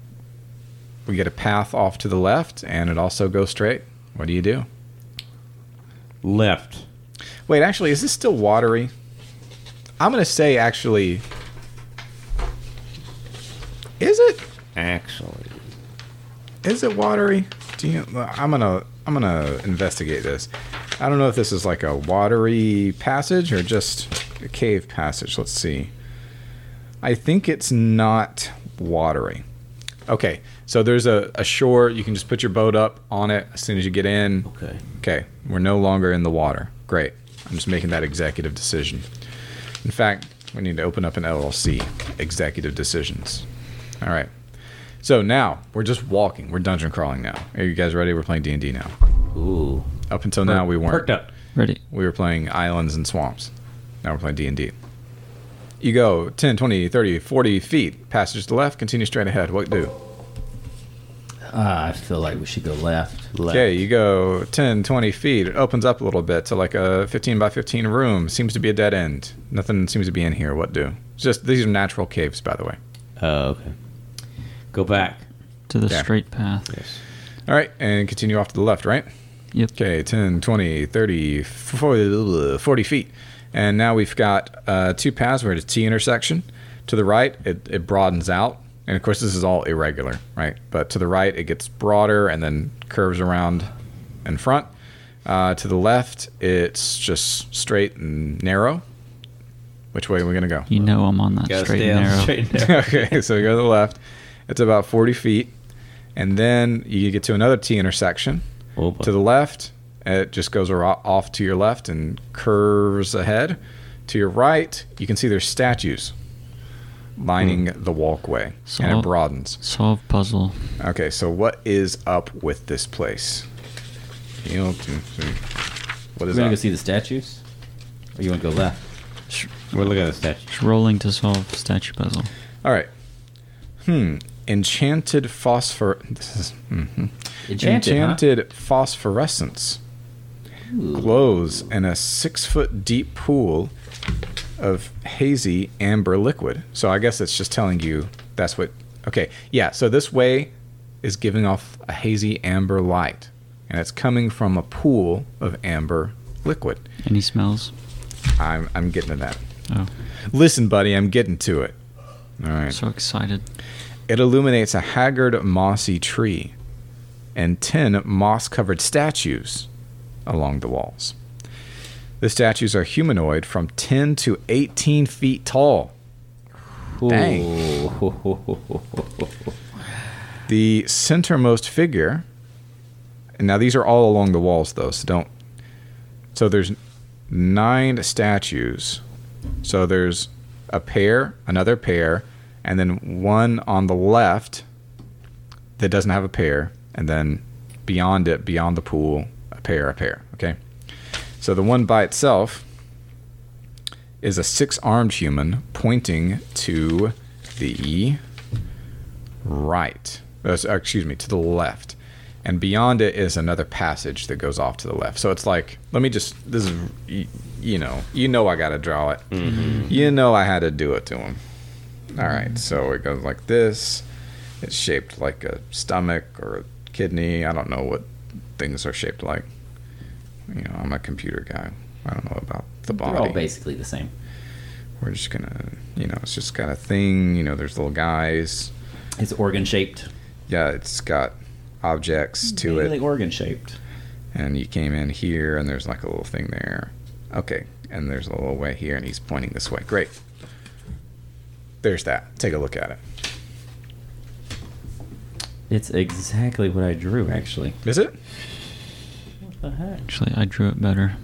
path off to the left, and it also goes straight. What do you do? Left. Wait, actually, is this still watery? I'm gonna say actually. Is it? Actually. Is it watery? I'm gonna investigate this. I don't know if this is like a watery passage or just a cave passage. Let's see. I think it's not watery. Okay, so there's a shore. You can just put your boat up on it as soon as you get in. Okay. Okay, we're no longer in the water. Great. I'm just making that executive decision. In fact, we need to open up an LLC. Executive decisions. All right. So now we're just walking. We're dungeon crawling now. Are you guys ready? We're playing D&D now. Ooh. Up until now, we weren't. Perked up. Ready. We were playing islands and swamps. Now we're playing D&D. You go 10, 20, 30, 40 feet. Passage to the left. Continue straight ahead. What do? I feel like we should go left. Okay, you go 10, 20 feet. It opens up a little bit to like a 15 by 15 room. Seems to be a dead end. Nothing seems to be in here. What do? It's just these are natural caves, by the way. Oh, okay. Go back. To the Okay. straight path. Yes. All right, and continue off to the left, right? Yep. Okay, 10, 20, 30, 40 feet. And now we've got two paths. We're at a T intersection. To the right, it broadens out. And, of course, this is all irregular, right? But to the right, it gets broader and then curves around in front. To the left, it's just straight and narrow. Which way are we going to go? You know I'm on that Gotta straight stay and on narrow. straight and narrow. Okay, so we go to the left. It's about 40 feet. And then you get to another T intersection. Oh, boy. To the left, it just goes off to your left and curves ahead. To your right, you can see there's statues lining the walkway, and it Solve. broadens. Solve puzzle. Okay, so what is up with this place? What is We're gonna up? go see the statues, or you want to go left? We're looking at the statue. Just rolling to solve statue puzzle. All right. Enchanted phosphor. This is Enchanted, phosphorescence huh? Ooh. glows in a 6-foot deep pool of hazy amber liquid. So I guess it's just telling you that's what. Okay, yeah. So this way is giving off a hazy amber light, and it's coming from a pool of amber liquid. Any smells? I'm getting to that. Oh, Listen, buddy, I'm getting to it. All right. so excited. It illuminates a haggard, mossy tree and 10 moss-covered statues along the walls. The statues are humanoid from 10 to 18 feet tall. Dang. Ooh. The centermost figure, and now these are all along the walls, though, so there's 9 statues. So there's a pair, another pair, and then one on the left that doesn't have a pair, and then beyond it, beyond the pool, a pair, okay? So the one by itself is a 6-armed human pointing to the right. To the left. And beyond it is another passage that goes off to the left. So it's like, this is, you know I got to draw it. Mm-hmm. You know I had to do it to him. All right, so it goes like this. It's shaped like a stomach or a kidney. I don't know what things are shaped like. I'm a computer guy. I don't know about the body. They're all basically the same. We're just going to, it's just got a thing. There's little guys. It's organ shaped. Yeah, it's got objects to Maybe it. like organ shaped. And you came in here, and there's like a little thing there. Okay, and there's a little way here, and he's pointing this way. Great. There's that. Take a look at it. It's exactly what I drew, actually. Is it? What the heck? Actually, I drew it better.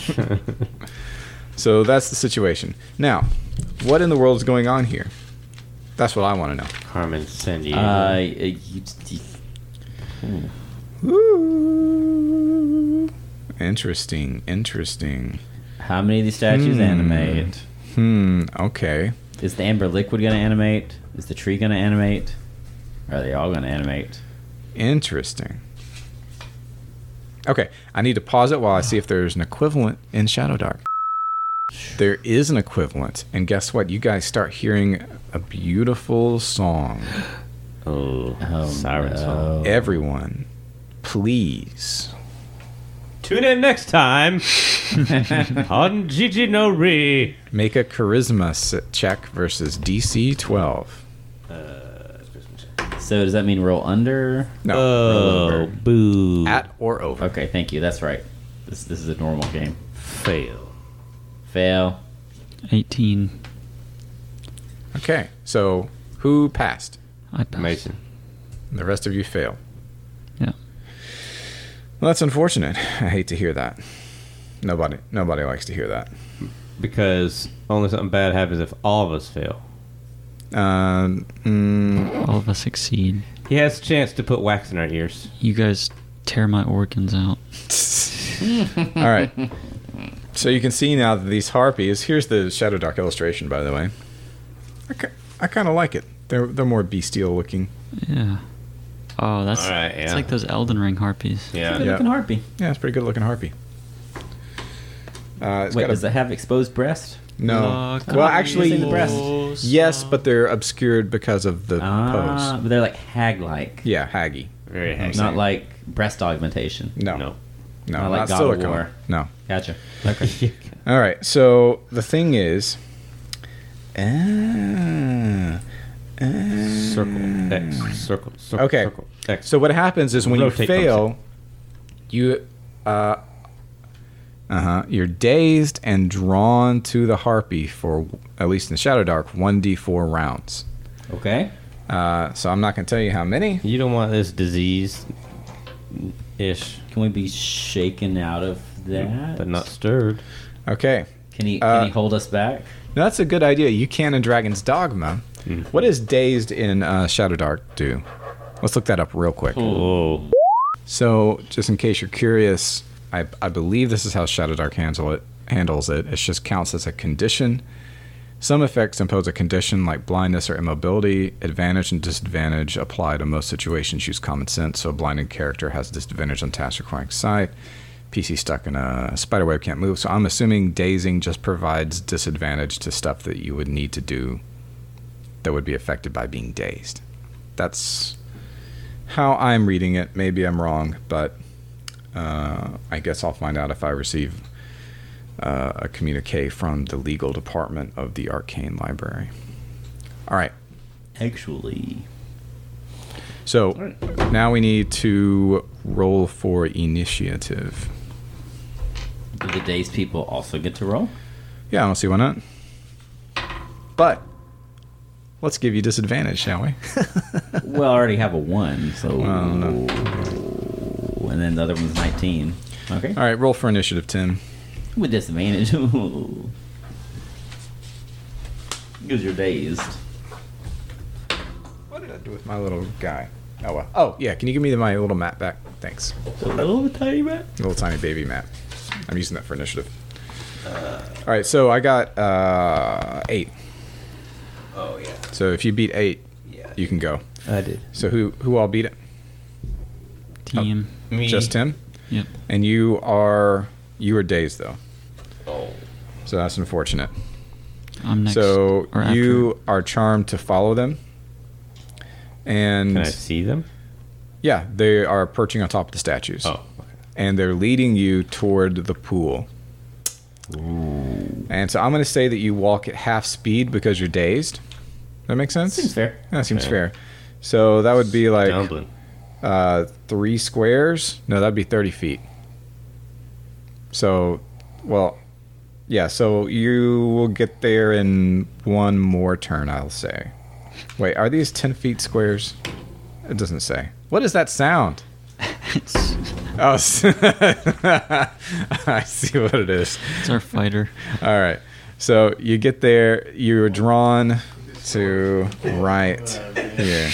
So that's the situation. Now, what in the world is going on here? That's what I want to know. Carmen Sandiego. Ooh. Interesting. How many of these statues animate? Okay. Is the amber liquid going to animate? Is the tree going to animate? Or are they all going to animate? Interesting. Okay, I need to pause it while I see if there's an equivalent in Shadow Dark. there is an equivalent. And guess what? You guys start hearing a beautiful song. Oh, Oh, siren no. song. Everyone, please. Tune in next time on Gigi no Re. Make a charisma check versus DC 12. So does that mean roll under? No. Oh, over. boo. At or over. Okay, thank you. That's right. This is a normal game. Fail. Fail. 18. Okay, so who passed? I passed. Mason. The rest of you failed. Yeah. Well, that's unfortunate. I hate to hear that. Nobody likes to hear that. Because only something bad happens if all of us fail. All of us succeed. He has a chance to put wax in our ears. You guys tear my organs out. All right. So you can see now that these harpies. Here's the Shadow Dark illustration, by the way. I kind of like it. They're more bestial looking. Yeah. Oh, that's All right, it's yeah. like those Elden Ring harpies. Yeah. Good looking harpy. Yeah, it's a pretty good looking harpy. It's Wait, got a- does it have exposed breast? No. Look Well, on actually, using the breast. yes, but they're obscured because of the Ah, pose. but they're like hag-like. Yeah, haggy. Very happy. Not like breast augmentation. No, No. no, Not like not God of silicone. War. No. Gotcha. Okay. All right. So the thing is, Circle. X. Circle. Circle. Okay. Circle. X. so what happens is when Rotate you fail, you you're dazed and drawn to the harpy for, at least in Shadow Dark, 1d4 rounds. Okay. So I'm not going to tell you how many. You don't want this disease ish, Can we be shaken out of that? but not stirred. Okay. Can he hold us back? Now, that's a good idea. You can in Dragon's Dogma. What does dazed in Shadow Dark do? Let's look that up real quick. Oh. So, just in case you're curious, I believe this is how Shadow Dark handles it. It just counts as a condition. Some effects impose a condition like blindness or immobility. Advantage and disadvantage apply to most situations. Use common sense. So a blinded character has disadvantage on tasks requiring sight. PC stuck in a spiderweb can't move. So I'm assuming dazing just provides disadvantage to stuff that you would need to do that would be affected by being dazed. That's how I'm reading it. Maybe I'm wrong, but I guess I'll find out if I receive a communique from the legal department of the Arcane Library. All right. Actually. So now we need to roll for initiative. Do the dazed people also get to roll? Yeah, I don't see why not. But let's give you disadvantage, shall we? Well, I already have a 1, so... no. And then the other one's 19. Okay. All right, roll for initiative, Tim. With disadvantage. Because you're dazed. What did I do with my little guy? Oh, well. Oh, yeah. Can you give me my little map back? Thanks. A little tiny bit? Little tiny baby map. I'm using that for initiative. All right, so I got 8. Oh yeah. So if you beat 8, Yeah. you can go. I did. So who all beat it? Team. Me. Just Tim? Yep. And you were dazed though. Oh. So that's unfortunate. I'm next. So or after. you are charmed to follow them. And Can I see them? yeah, they are perching on top of the statues. Oh. Okay. And they're leading you toward the pool. Ooh. And so I'm going to say that you walk at half speed because you're dazed. That makes sense? Seems fair. Yeah, that seems Okay. fair. So that would be like Dumpling. 3 squares. No, that'd be 30 feet. So, well, yeah, so you will get there in one more turn, I'll say. Wait, are these 10 feet squares? It doesn't say. What is that sound? It's, Oh, I see what it is. it's our fighter. All right. So you get there, you're drawn to right here.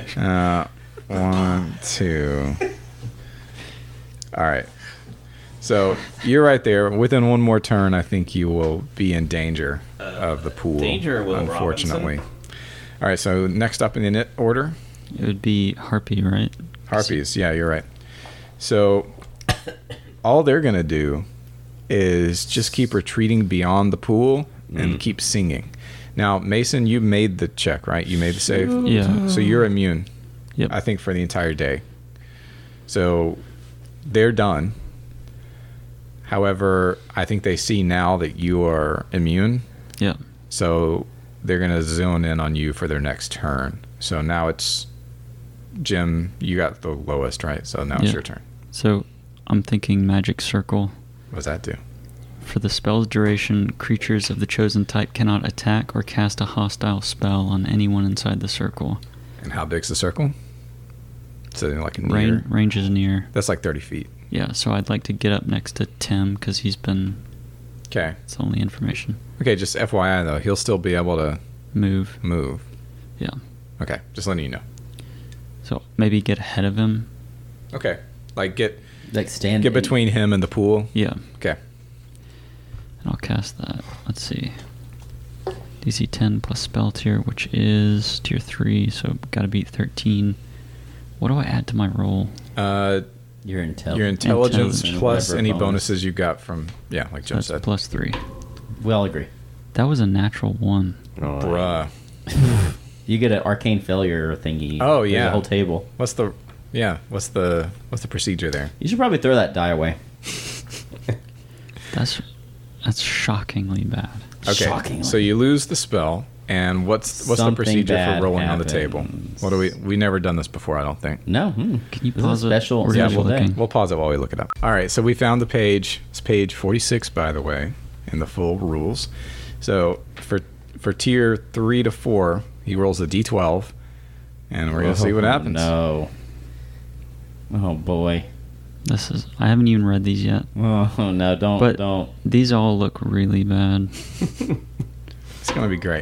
1, 2. All right. So you're right there. Within one more turn, I think you will be in danger of the pool. Danger, Will unfortunately. All right. So next up in the order, It would be Harpy, right? harpies. Yeah, you're right. So all they're gonna do is just keep retreating beyond the pool and keep singing. Now, Mason, you made the check, right? You made the save? Yeah. So you're immune, Yep. I think, for the entire day. So they're done. However, I think they see now that you are immune. Yeah. So they're going to zone in on you for their next turn. So now it's Jim, you got the lowest, right? So now it's Yeah. your turn. So I'm thinking magic circle. What does that do? For the spell's duration, creatures of the chosen type cannot attack or cast a hostile spell on anyone inside the circle. And how big's the circle? So like near. Range is near. That's like 30 feet. Yeah, so I'd like to get up next to Tim because he's been. Okay. It's only information. Okay, just FYI though, he'll still be able to Move. move. Yeah. Okay, just letting you know. So maybe get ahead of him. Okay, like get Like stand. get between him and the pool. Yeah. Okay. And I'll cast that. Let's see. DC 10 plus spell tier, which is tier 3, so gotta beat 13. What do I add to my roll? Your intelligence. Your intelligence Intelligence. plus Whatever any bonus. bonuses you got from like Jim That's said. plus 3. We all agree. That was a natural 1. Bruh. You get an arcane failure thingy. Oh, There's yeah. a whole table. What's the procedure there? You should probably throw that die away. That's shockingly bad. Okay. Shockingly. So you lose the spell, and what's the Something procedure for bad rolling on the table? happens. What do we never done this before, I don't think. No. Can you This is pause a it? special- We're special double day. looking. We'll pause it while we look it up. All right, so we found the page. It's page 46, by the way, in the full rules. So for tier 3 to 4, he rolls a d12, and we're gonna see what happens. No. Oh boy. I haven't even read these yet. Oh no! But Don't. these all look really bad. It's gonna be great.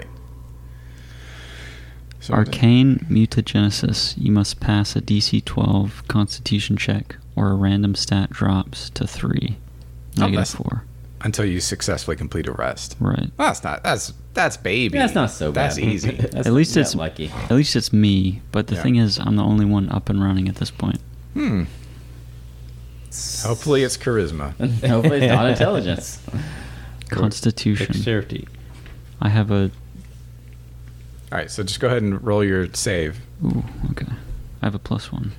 So Arcane mutagenesis. You must pass a DC 12 Constitution check, or a random stat drops to 3. Oh, Negative that's- 4. until you successfully complete a rest. Right. Well, that's baby. That's not so bad. That's easy. That's At least not it's lucky. At least it's me. But the Yeah. thing is, I'm the only one up and running at this point. Hopefully it's charisma. Hopefully it's not intelligence. Constitution. Dexterity. I have a. All right, so just go ahead and roll your save. Ooh, okay. I have a +1.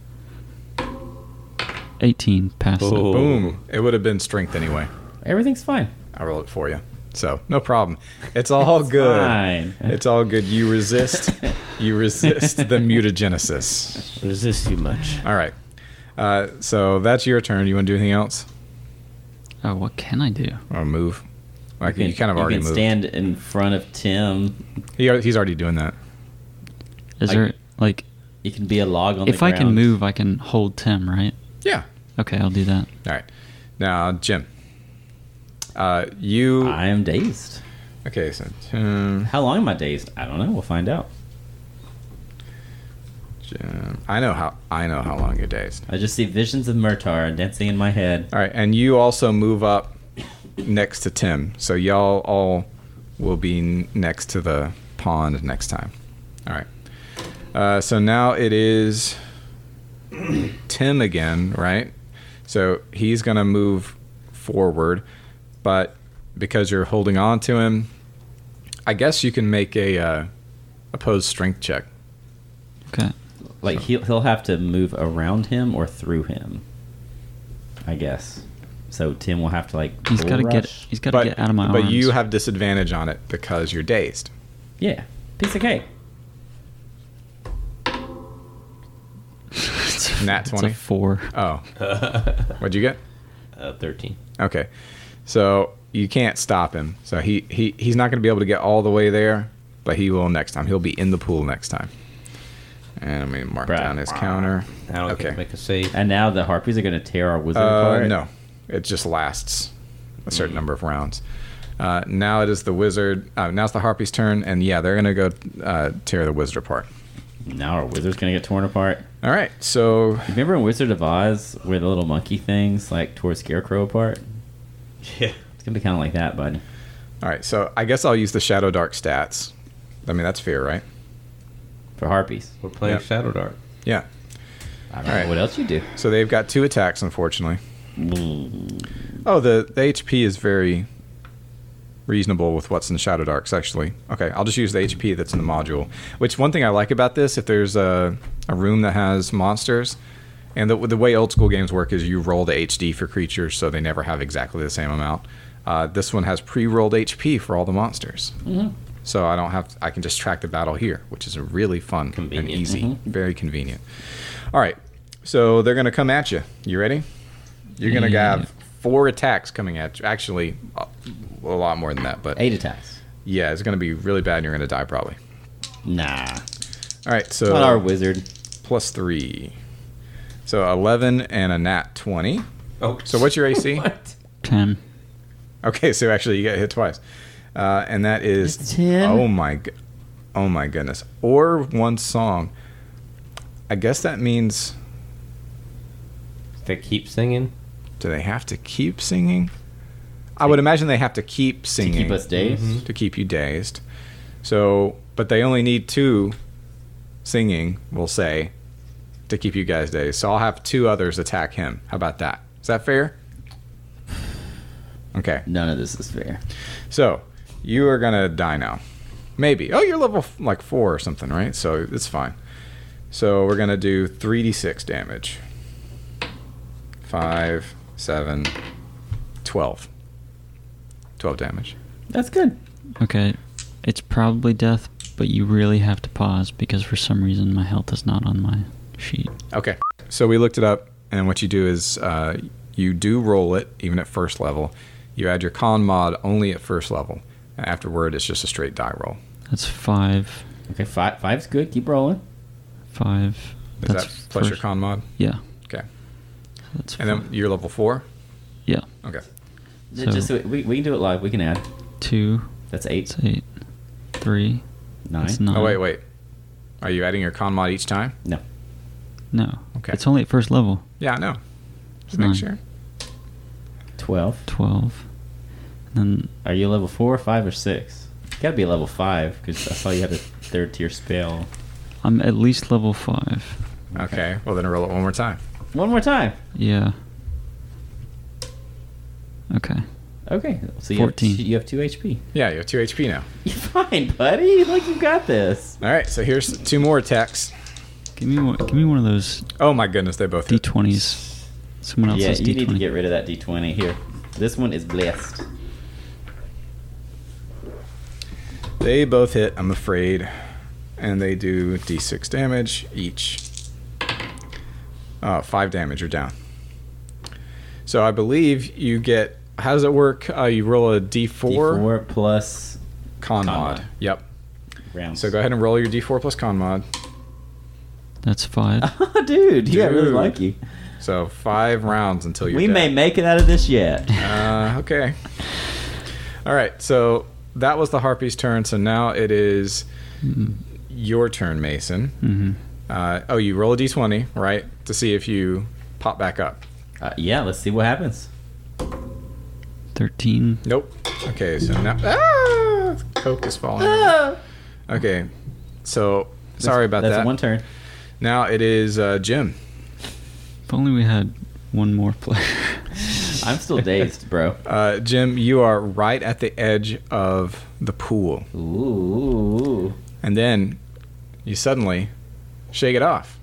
18. Pass it. Oh. Boom. It would have been strength anyway. Everything's fine. I roll it for you. So no problem. It's all good. Fine. It's all good. You resist. You resist the mutagenesis. Resist too much. All right. So that's your turn. You want to do anything else? Oh, what can I do? Or move? Like you kind of already You can moved. stand in front of Tim. He's already doing that. Is there like You can be a log on if the I ground. can move, I can hold Tim, right? Yeah. Okay, I'll do that. All right. Now, Jim. You. I am dazed. Okay. So How long am I dazed? I don't know. We'll find out. Jim. I know how long you're dazed. I just see visions of Murtar dancing in my head. All right, and you also move up next to Tim, so y'all all will be next to the pond next time. All right. So now it is Tim again, right? So he's gonna move forward, but because you're holding on to him, I guess you can make a opposed strength check. Okay. Like he'll have to move around him or through him. I guess. So Tim will have to like. He's got to bull get. rush. He's got to get out of my but arms. you have disadvantage on it because you're dazed. Yeah, piece of cake. Nat It's 20. a 4. Oh. What'd you get? 13. Okay. So you can't stop him. So he's not going to be able to get all the way there, but he will next time. He'll be in the pool next time. And I'm going to mark Bruh. down his counter. Now I Okay. can make a save. And now the harpies are going to tear our wizard apart. No. It just lasts a certain number of rounds. Now it is the wizard. Now it's the harpy's turn, and yeah, they're going to go tear the wizard apart. Now our wizard's going to get torn apart. All right. So Remember in Wizard of Oz where the little monkey things like tore Scarecrow apart? Yeah. It's going to be kind of like that, buddy. all right. So I guess I'll use the Shadow Dark stats. I mean, that's fair, right? For harpies. We're playing Yeah. Shadow Dart. Yeah. I don't All know right. what else you do. So they've got 2 attacks, unfortunately. Oh, the HP is very reasonable with what's in Shadow Darks, actually. Okay, I'll just use the HP that's in the module. Which, one thing I like about this, if there's a room that has monsters, and the way old school games work is you roll the HD for creatures, so they never have exactly the same amount. This one has pre-rolled HP for all the monsters. Mm-hmm. So I can just track the battle here, which is really fun and easy. Very convenient. All right, so they're going to come at you. You ready? You're going to have 4 attacks coming at you. Actually, a lot more than that. But 8 attacks. Yeah, it's going to be really bad and you're going to die probably. Nah. All right, so... Not our wizard. Plus 3. So 11 and a nat 20. Oh. So what's your AC? What? 10. Okay, so actually you get hit twice. And that is... It's 10? Oh my goodness. Or 1 song. I guess that means... They keep singing? Do they have to keep singing? I would imagine they have to keep singing. To keep us dazed? To keep you dazed. So, but they only need 2 singing, we'll say, to keep you guys dazed. So I'll have 2 others attack him. How about that? Is that fair? Okay. None of this is fair. So, you are going to die now. Maybe. Oh, you're level 4 or something, right? So it's fine. So we're going to do 3d6 damage. 5, 7, 12. 12 damage. That's good. Okay, it's probably death, but you really have to pause because for some reason my health is not on my sheet. Okay. So we looked it up, and what you do is you do roll it, even at first level. You add your con mod only at first level. And afterward, it's just a straight die roll. That's 5. Okay, 5's good. Keep rolling. 5. Is that plus your con mod? Yeah. Okay. That's And then you're level 4? Yeah. Okay. So we can do it live. We can add. 2. That's 8. That's 8. 3. 9. That's 9. Oh, wait. Are you adding your con mod each time? No. No. Okay. It's only at first level. Yeah, I know. Just Nine. make sure. 12. 12. And then Are you level 4, 5, or 6? You gotta be level 5 because I saw you had a 3rd tier spell. I'm at least level 5. Okay. Well, then roll it one more time. One more time. Yeah. Okay. Okay. So 14. You have 2 HP. Yeah, you have 2 HP now. You're fine, buddy. Like you got this. All right, so here's 2 more attacks. Give me one of those Oh my goodness, they both hit. D20s. Someone Yeah, else's you D20. need to get rid of that D20 here. This one is blessed. They both hit, I'm afraid. And they do D6 damage each. 5 damage are down. So I believe you get... How does it work? You roll a D4? D4 plus Con Con mod. mod. Yep. rounds. So go ahead and roll your D4 plus con mod. That's 5. Dude, yeah, I really Dude. like you. So 5 rounds until you're We dead. may make it out of this yet. Okay. All right. So that was the Harpy's turn. So now it is your turn, Mason. Mm-hmm. You roll a D20, right, to see if you pop back up. Yeah, let's see what happens. 13. Nope. Okay. So now, Coke is falling. Okay. So sorry about That's that. one turn. Now it is Jim. If only we had one more player. I'm still dazed, bro. Jim, you are right at the edge of the pool. Ooh. And then you suddenly shake it off.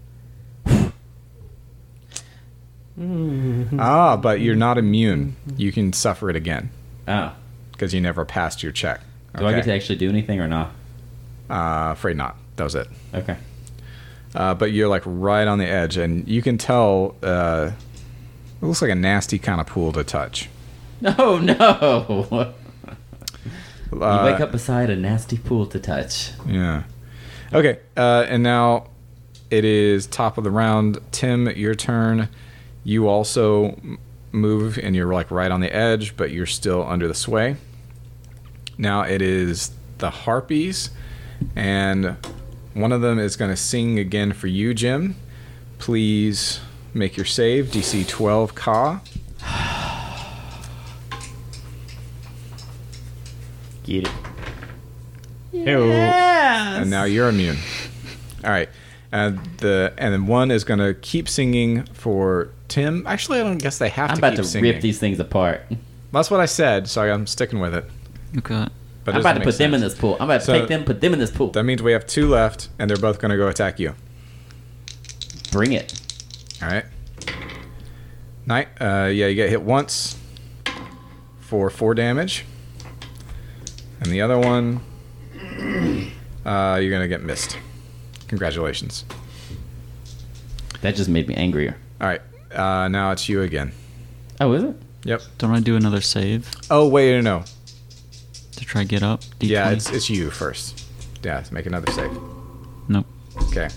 But you're not immune. You can suffer it again Oh. because you never passed your check. Do I get to actually do anything or not? Afraid not. That was it. Okay. But you're like right on the edge, and you can tell it looks like a nasty kind of pool to touch. No, no. You wake Uh, up beside a nasty pool to touch. Yeah. Okay. And now it is top of the round. Tim, your turn. You also move, and you're like right on the edge, but you're still under the sway. Now it is the Harpies, and one of them is going to sing again for you, Jim. Please make your save. DC 12 Ka. Get it. And now you're immune. All right. And then one is going to keep singing for Tim. Actually, I don't guess they have I'm to about keep to singing. rip these things apart. That's what I said, so I'm sticking with it. Okay. But I'm it about doesn't to make put them in sense. this pool. I'm about to So- take them, put them in this pool. That means we have 2 left, and they're both going to go attack you. Bring it. All right. Knight, yeah, you get hit once for 4 damage. And the other one, you're going to get missed. Congratulations. That just made me angrier. All right, now it's you again. Oh, is it? Yep. Don't I do another save Oh, wait, no. to try get up? D20? Yeah, it's you first. Yeah, to make another save. Nope. Okay.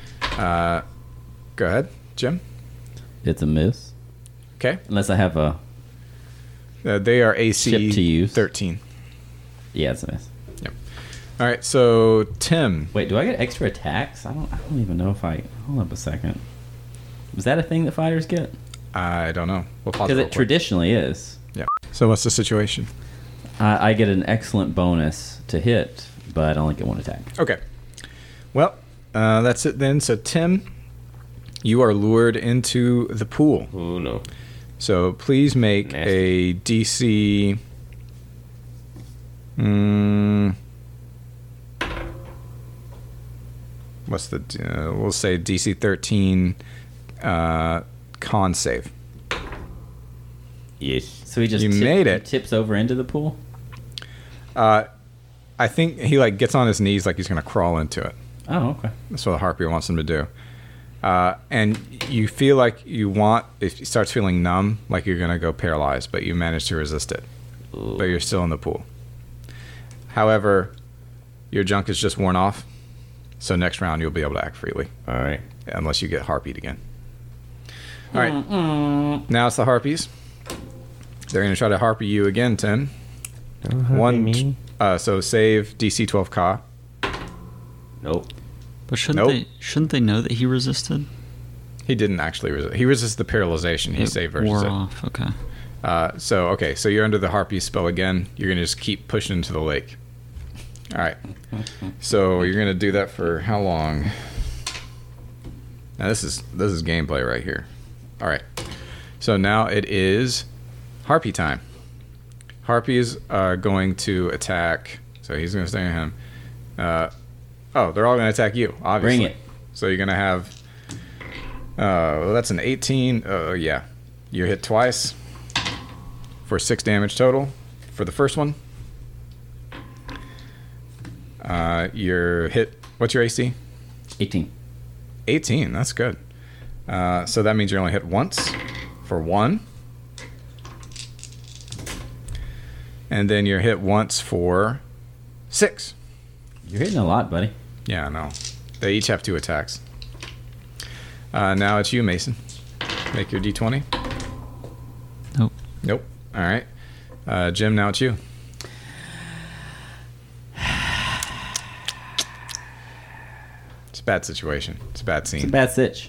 Go ahead, Jim. It's a miss. Okay. Unless I have a... They are AC Ship to use. 13. Yeah, it's a miss. Yep. All right, so Tim. Wait, do I get extra attacks? I don't even know if I... Hold up a second. Was that a thing that fighters get? I don't know. We'll pause Because real it quick. traditionally is. Yeah. So what's the situation? I get an excellent bonus to hit, but I only get 1 attack. Okay. Well, that's it then. So Tim, you are lured into the pool. Oh no. So please make Nasty. a DC. What's the? We'll say DC 13 con save. Yes. So he just You made it. tips over into the pool? I think he like gets on his knees like he's gonna crawl into it. Oh, okay. That's what the harpy wants him to do. And you feel like you want, if he starts feeling numb, like you're going to go paralyzed, but you manage to resist it. Ooh. But you're still in the pool. However, your junk is just worn off. So next round, you'll be able to act freely. All right. Unless you get harpied again. All right. Now it's the harpies. They're going to try to harpy you again, Tim. Me? So save DC 12 Ka. Nope. But shouldn't Nope. shouldn't they know that he resisted? He didn't actually resist. He resisted the paralyzation. He It saved versus wore it. off. Okay. So you're under the harpy spell again. You're gonna just keep pushing into the lake. All right. So you're gonna do that for how long? Now this is gameplay right here. All right. So now it is harpy time. Harpies are going to attack. So he's gonna stay on him. They're all gonna attack you. Obviously. Bring it. So you're gonna have. That's an 18. Yeah. You're hit twice for 6 damage total for the first one. You're hit. What's your AC? 18. 18. That's good. So that means you're only hit once for 1. And then you're hit once for 6. You're hitting a lot, buddy. Yeah, I know. They each have 2 attacks. Now it's you, Mason. Make your D20. Nope. Nope. All right. Jim, now it's you. It's a bad situation. It's a bad scene. It's a bad sitch.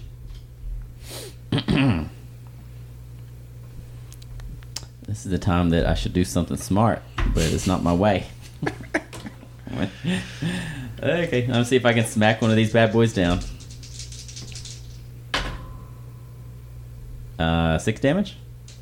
This is the time that I should do something smart, but it's not my way. Okay, I'm gonna see if I can smack one of these bad boys down. 6 damage?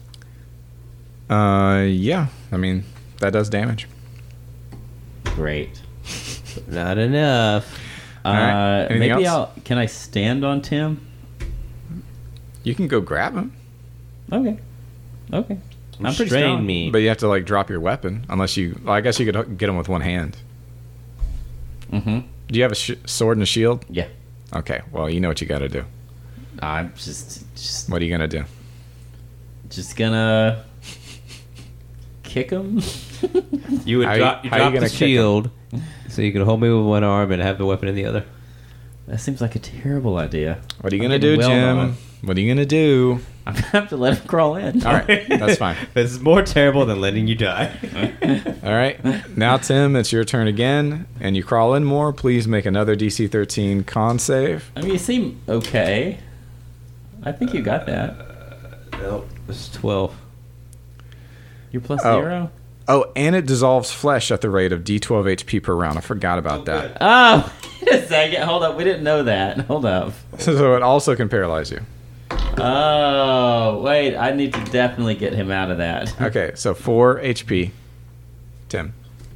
Yeah. I mean, that does damage. Great. Not enough. All right. Anything Maybe else? Can I stand on Tim? You can go grab him, Okay. I'm pretty Restrain strong. me. but you have to like drop your weapon unless you. Well, I guess you could get him with one hand. Mm-hmm. Do you have a sword and a shield? Yeah. Okay. Well, you know what you got to do. I'm just What are you gonna do? gonna kick him. You would How drop, you drop gonna the kick him? shield so you could hold me with one arm and have the weapon in the other. That seems like a terrible idea. What are you I'm gonna getting do, well Jim? known. What are you gonna do? I'm gonna have to let him crawl in. All right, that's fine. This is more terrible than letting you die. All right, now Tim, it's your turn again, and you crawl in more. Please make another DC 13 con save. I mean, you seem okay. I think you got that. Nope. This is 12. You're plus Oh. 0. Oh, and it dissolves flesh at the rate of D12 HP per round. I forgot about that. Oh, wait a second. Hold up. We didn't know that. Hold up. So it also can paralyze you. Oh, wait. I need to definitely get him out of that. Okay, so 4 HP. Tim.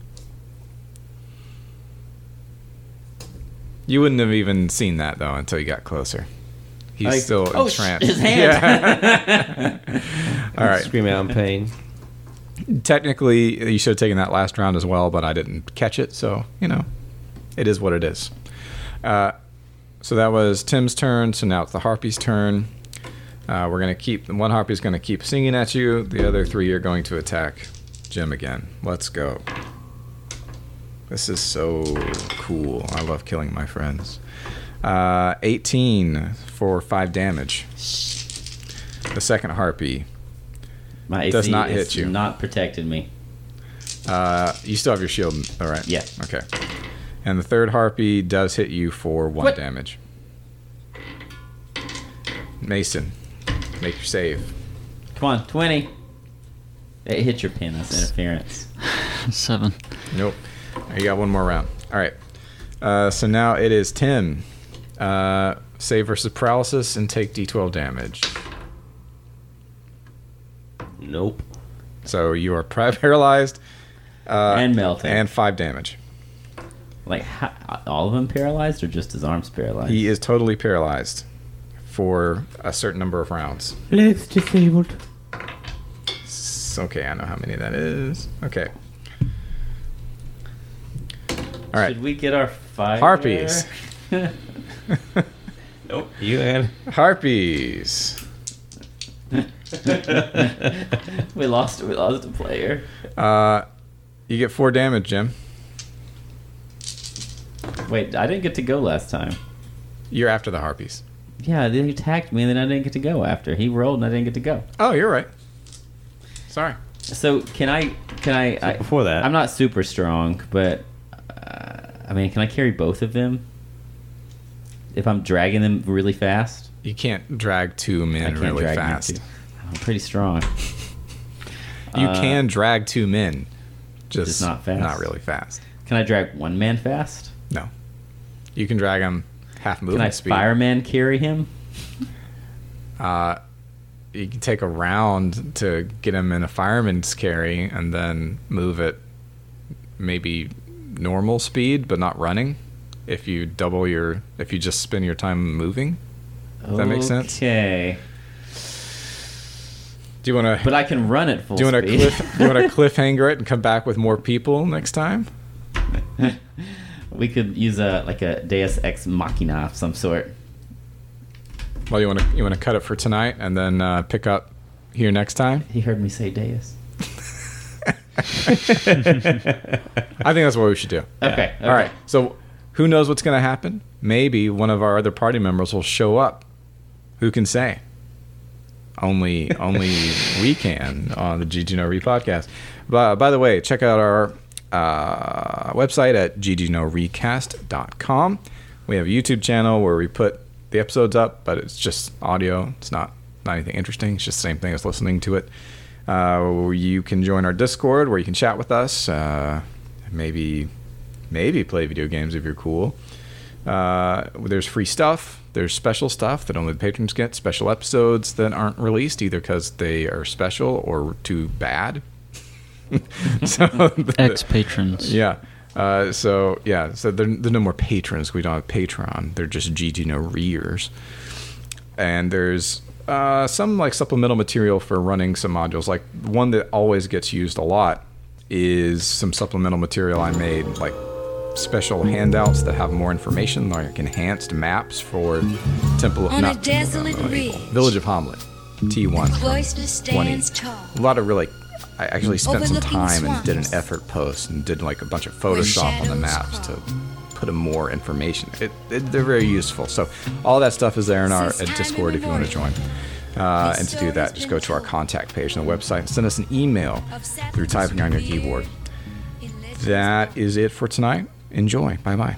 You wouldn't have even seen that, though, until you got closer. He's still entranced. His hand. Yeah. All right. Screaming out in pain. Technically, you should have taken that last round as well, but I didn't catch it, so, it is what it is. So that was Tim's turn, so now it's the Harpy's turn. We're going to keep... One Harpy's going to keep singing at you. The other 3 are going to attack Jim again. Let's go. This is so cool. I love killing my friends. 18 for 5 damage. The second Harpy My AC does not is hit you. Not protected me. You still have your shield, all right? Yeah. Okay. And the third Harpy does hit you for 1 damage. Mason, make your save. Come on, 20. It hit your pin. That's interference. 7. Nope. You got 1 more round. All right. So now it is Tim. Save versus paralysis and take D12 damage. Nope. So you are paralyzed. And melting. And 5 damage. Like, all of them paralyzed or just his arms paralyzed? He is totally paralyzed for a certain number of rounds. Legs disabled. Okay, I know how many that is. Okay. All right. Should we get our fire? Harpies. Nope. You and Harpies. We lost a player. You get 4 damage, Jim. Wait, I didn't get to go last time. You're after the Harpies. Yeah, they attacked me and then I didn't get to go after. He rolled and I didn't get to go. Oh, you're right. Sorry. So can I before that. I'm not super strong, but can I carry both of them? If I'm dragging them really fast? You can't drag 2 I men can't really drag fast. them too. I'm pretty strong. You can drag 2 men, just not fast. Not really fast. Can I drag one man fast? No. You can drag him half Can I movement speed. fireman carry him? You can take a round to get him in a fireman's carry and then move it maybe normal speed but not running. If you just spend your time moving. Does that make sense? Okay. Do you want to? But I can run at full Do you want speed. to cliffhanger it and come back with more people next time? We could use a Deus Ex Machina of some sort. Well, you want to cut it for tonight and then pick up here next time. He heard me say Deus. I think that's what we should do. Okay. All right. So, who knows what's going to happen? Maybe one of our other party members will show up. Who can say? Only we can on the GG No Re podcast. But by the way, check out our website at ggnorecast.com. We have a YouTube channel where we put the episodes up, but it's just audio. It's not anything interesting. It's just the same thing as listening to it. You can join our Discord where you can chat with us. Maybe play video games if you're cool. There's free stuff. There's special stuff that only the patrons get. Special episodes that aren't released either because they are special or too bad. Ex-patrons. Yeah. So there's no more patrons. We don't have Patreon. They're just GG No Reers. And there's some like supplemental material for running some modules. Like one that always gets used a lot is some supplemental material I made, like special handouts that have more information, like enhanced maps for Village of Hamlet, T1, Cloister 20. stands tall. A lot of really. I actually spent some Overlooking time and did an swamps. effort post and did like a bunch of Photoshop on the maps to put in more information. They're very useful. So all that stuff is there in our Discord if you want to join. And to do that, just go to our contact page on the website and send us an email through typing on your keyboard. That is it for tonight. Enjoy. Bye-bye.